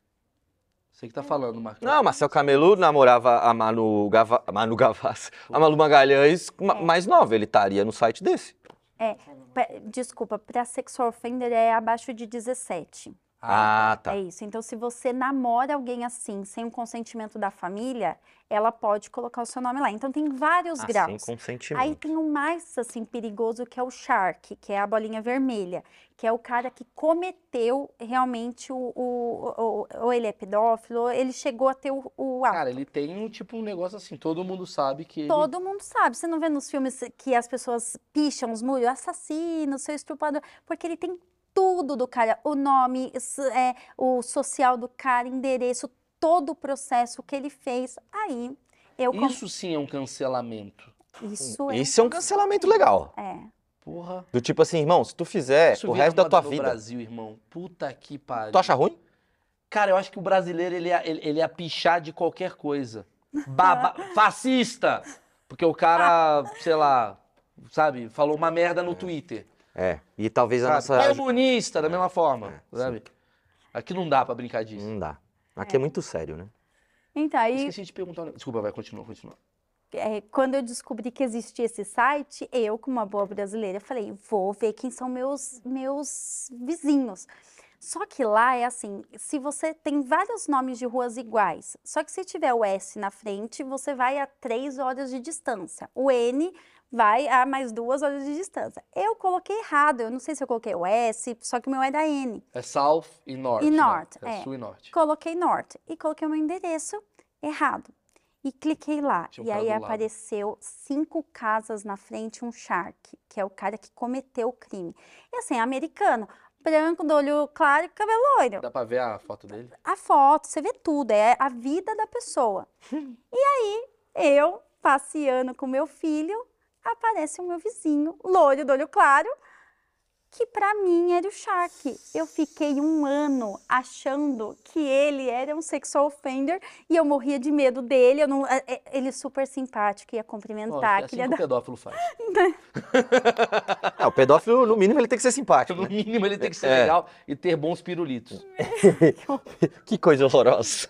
Você que tá falando, Marcos. Não, Marcelo Camelo namorava a Manu, Gava... a Manu Gavassi, a Malu Magalhães ma- mais nova, ele estaria no site desse. É. Pe- Desculpa, para sexual offender é abaixo de dezessete. Ah, tá. É isso. Então, se você namora alguém assim, sem o consentimento da família, ela pode colocar o seu nome lá. Então, tem vários Ah, graus. sem consentimento. Aí tem o mais, assim, perigoso, que é o shark, que é a bolinha vermelha, que é o cara que cometeu realmente o... o, o- ou ele é pedófilo, ou ele chegou a ter o, o ato. Cara, ele tem um tipo um negócio assim, todo mundo sabe que ele... Todo mundo sabe. Você não vê nos filmes que as pessoas picham os muros, assassino, seu estuprador, porque ele tem tudo do cara, o nome, s- é, o social do cara, endereço, todo o processo que ele fez. Aí, eu... com- Isso sim é um cancelamento. Isso é... Isso é um cancelamento legal. É. Porra. Do tipo assim, irmão, se tu fizer Isso o vira resto da moda tua no vida, Brasil, irmão. Puta que pariu. tu acha ruim? Cara, eu acho que o brasileiro, ele ia, ele, ele ia pichar de qualquer coisa. Baba... Fascista! Porque o cara, sei lá, sabe, falou uma merda no Twitter. É. E talvez a Sabe? nossa. Comunista, da mesma forma, É, sabe? Aqui não dá pra brincar disso. Não dá. Aqui é, muito sério, né? Então, aí, Esqueci de perguntar. um negócio. Desculpa, vai, continua, continua. é, quando eu descobri que existia esse site, eu, como uma boa brasileira, falei, vou ver quem são meus, meus vizinhos. Só que lá é assim, se você tem vários nomes de ruas iguais, só que se tiver o S na frente, você vai a três horas de distância. O N vai a mais duas horas de distância. Eu coloquei errado, eu não sei se eu coloquei o S, só que o meu era N. É South e Norte. E né? Norte, É é. Sul e Norte. Coloquei norte e coloquei o meu endereço errado. E cliquei lá. Tinha um E cara aí do lado. apareceu cinco casas na frente, um shark, que é o cara que cometeu o crime. E assim, americano, branco, do olho claro e cabelo loiro. Dá pra ver a foto dele? A foto, você vê tudo, é a vida da pessoa. E aí, eu, passeando com meu filho, aparece o meu vizinho, loiro, do olho claro, que pra mim era o Shark. Eu fiquei um ano achando que ele era um sexual offender e eu morria de medo dele. Eu não, é- é- ele super simpático, ia Ó, cumprimentar. é assim queria que o dar- pedófilo faz. Ah, o pedófilo, no mínimo, ele tem que ser simpático, No né? mínimo ele tem que ser É. legal e ter bons pirulitos. Que coisa horrorosa.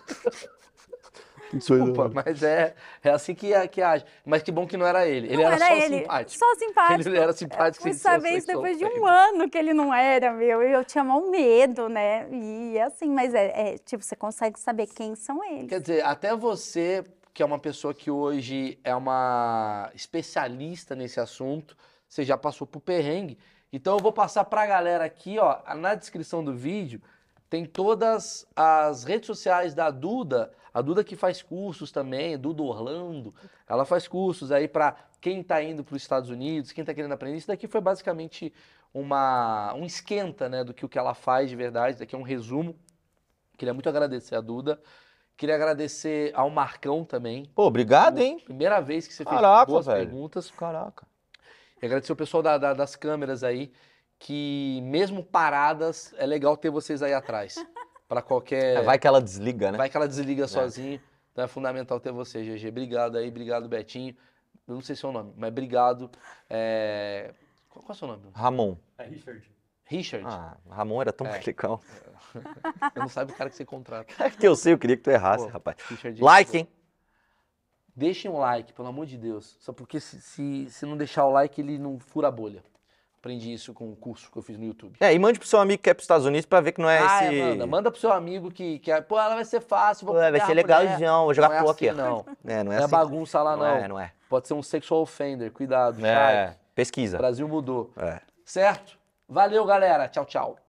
Desculpa, mas é, é assim que, que age. Mas que bom que não era ele. Ele Não era, só ele, simpático. Só simpático. Ele era simpático Eu fui sem ser um saber isso sexual depois de um offender. ano que ele não era, meu. Eu tinha mau medo, né? E é assim, mas é, é, tipo, você consegue saber quem são eles. Quer dizer, até você, que é uma pessoa que hoje é uma especialista nesse assunto, você já passou por perrengue. Então eu vou passar pra galera aqui, ó, na descrição do vídeo, tem todas as redes sociais da Duda, a Duda que faz cursos também, Duda Orlando, ela faz cursos aí pra quem tá indo para os Estados Unidos, quem tá querendo aprender. Isso daqui foi basicamente uma, um esquenta, né, do que o que ela faz de verdade, isso daqui é um resumo. Queria muito agradecer a Duda. Queria agradecer ao Marcão também. Pô, obrigado, hein? Primeira vez que você fez Caraca, boas velho. perguntas. Caraca. E agradecer o pessoal da- da- das câmeras aí, que mesmo paradas, é legal ter vocês aí atrás. Para qualquer... É, vai que ela desliga, né? Vai que ela desliga sozinho. Então é fundamental ter você, G G. Obrigado aí, obrigado, Betinho. Eu não sei seu nome, mas obrigado. É... Qual, qual é o seu nome? Ramon. É Richard. Richard? Ah, Ramon era tão É. legal. Eu não sabe o cara que você contrata. É que eu sei, eu queria que tu errasse, Pô, rapaz. Richard, Like, hein? Deixem um like, pelo amor de Deus. Só porque se, se, se não deixar o like, ele não fura a bolha. Aprendi isso com o curso que eu fiz no YouTube. É, e mande pro seu amigo que quer pros Estados Unidos pra ver que não é ah, esse... é, manda. Manda pro seu amigo que, que pô, ela vai ser fácil, vou Pô, vai pegar ser a mulher. legalzão, vou jogar Não é pro aqui, assim, ó. não. É, não Não é é assim. bagunça lá, não. Não é, não é. Pode ser um sexual offender, cuidado. É, Shark. O pesquisa. Brasil mudou. É. Certo? Valeu, galera. Tchau, tchau.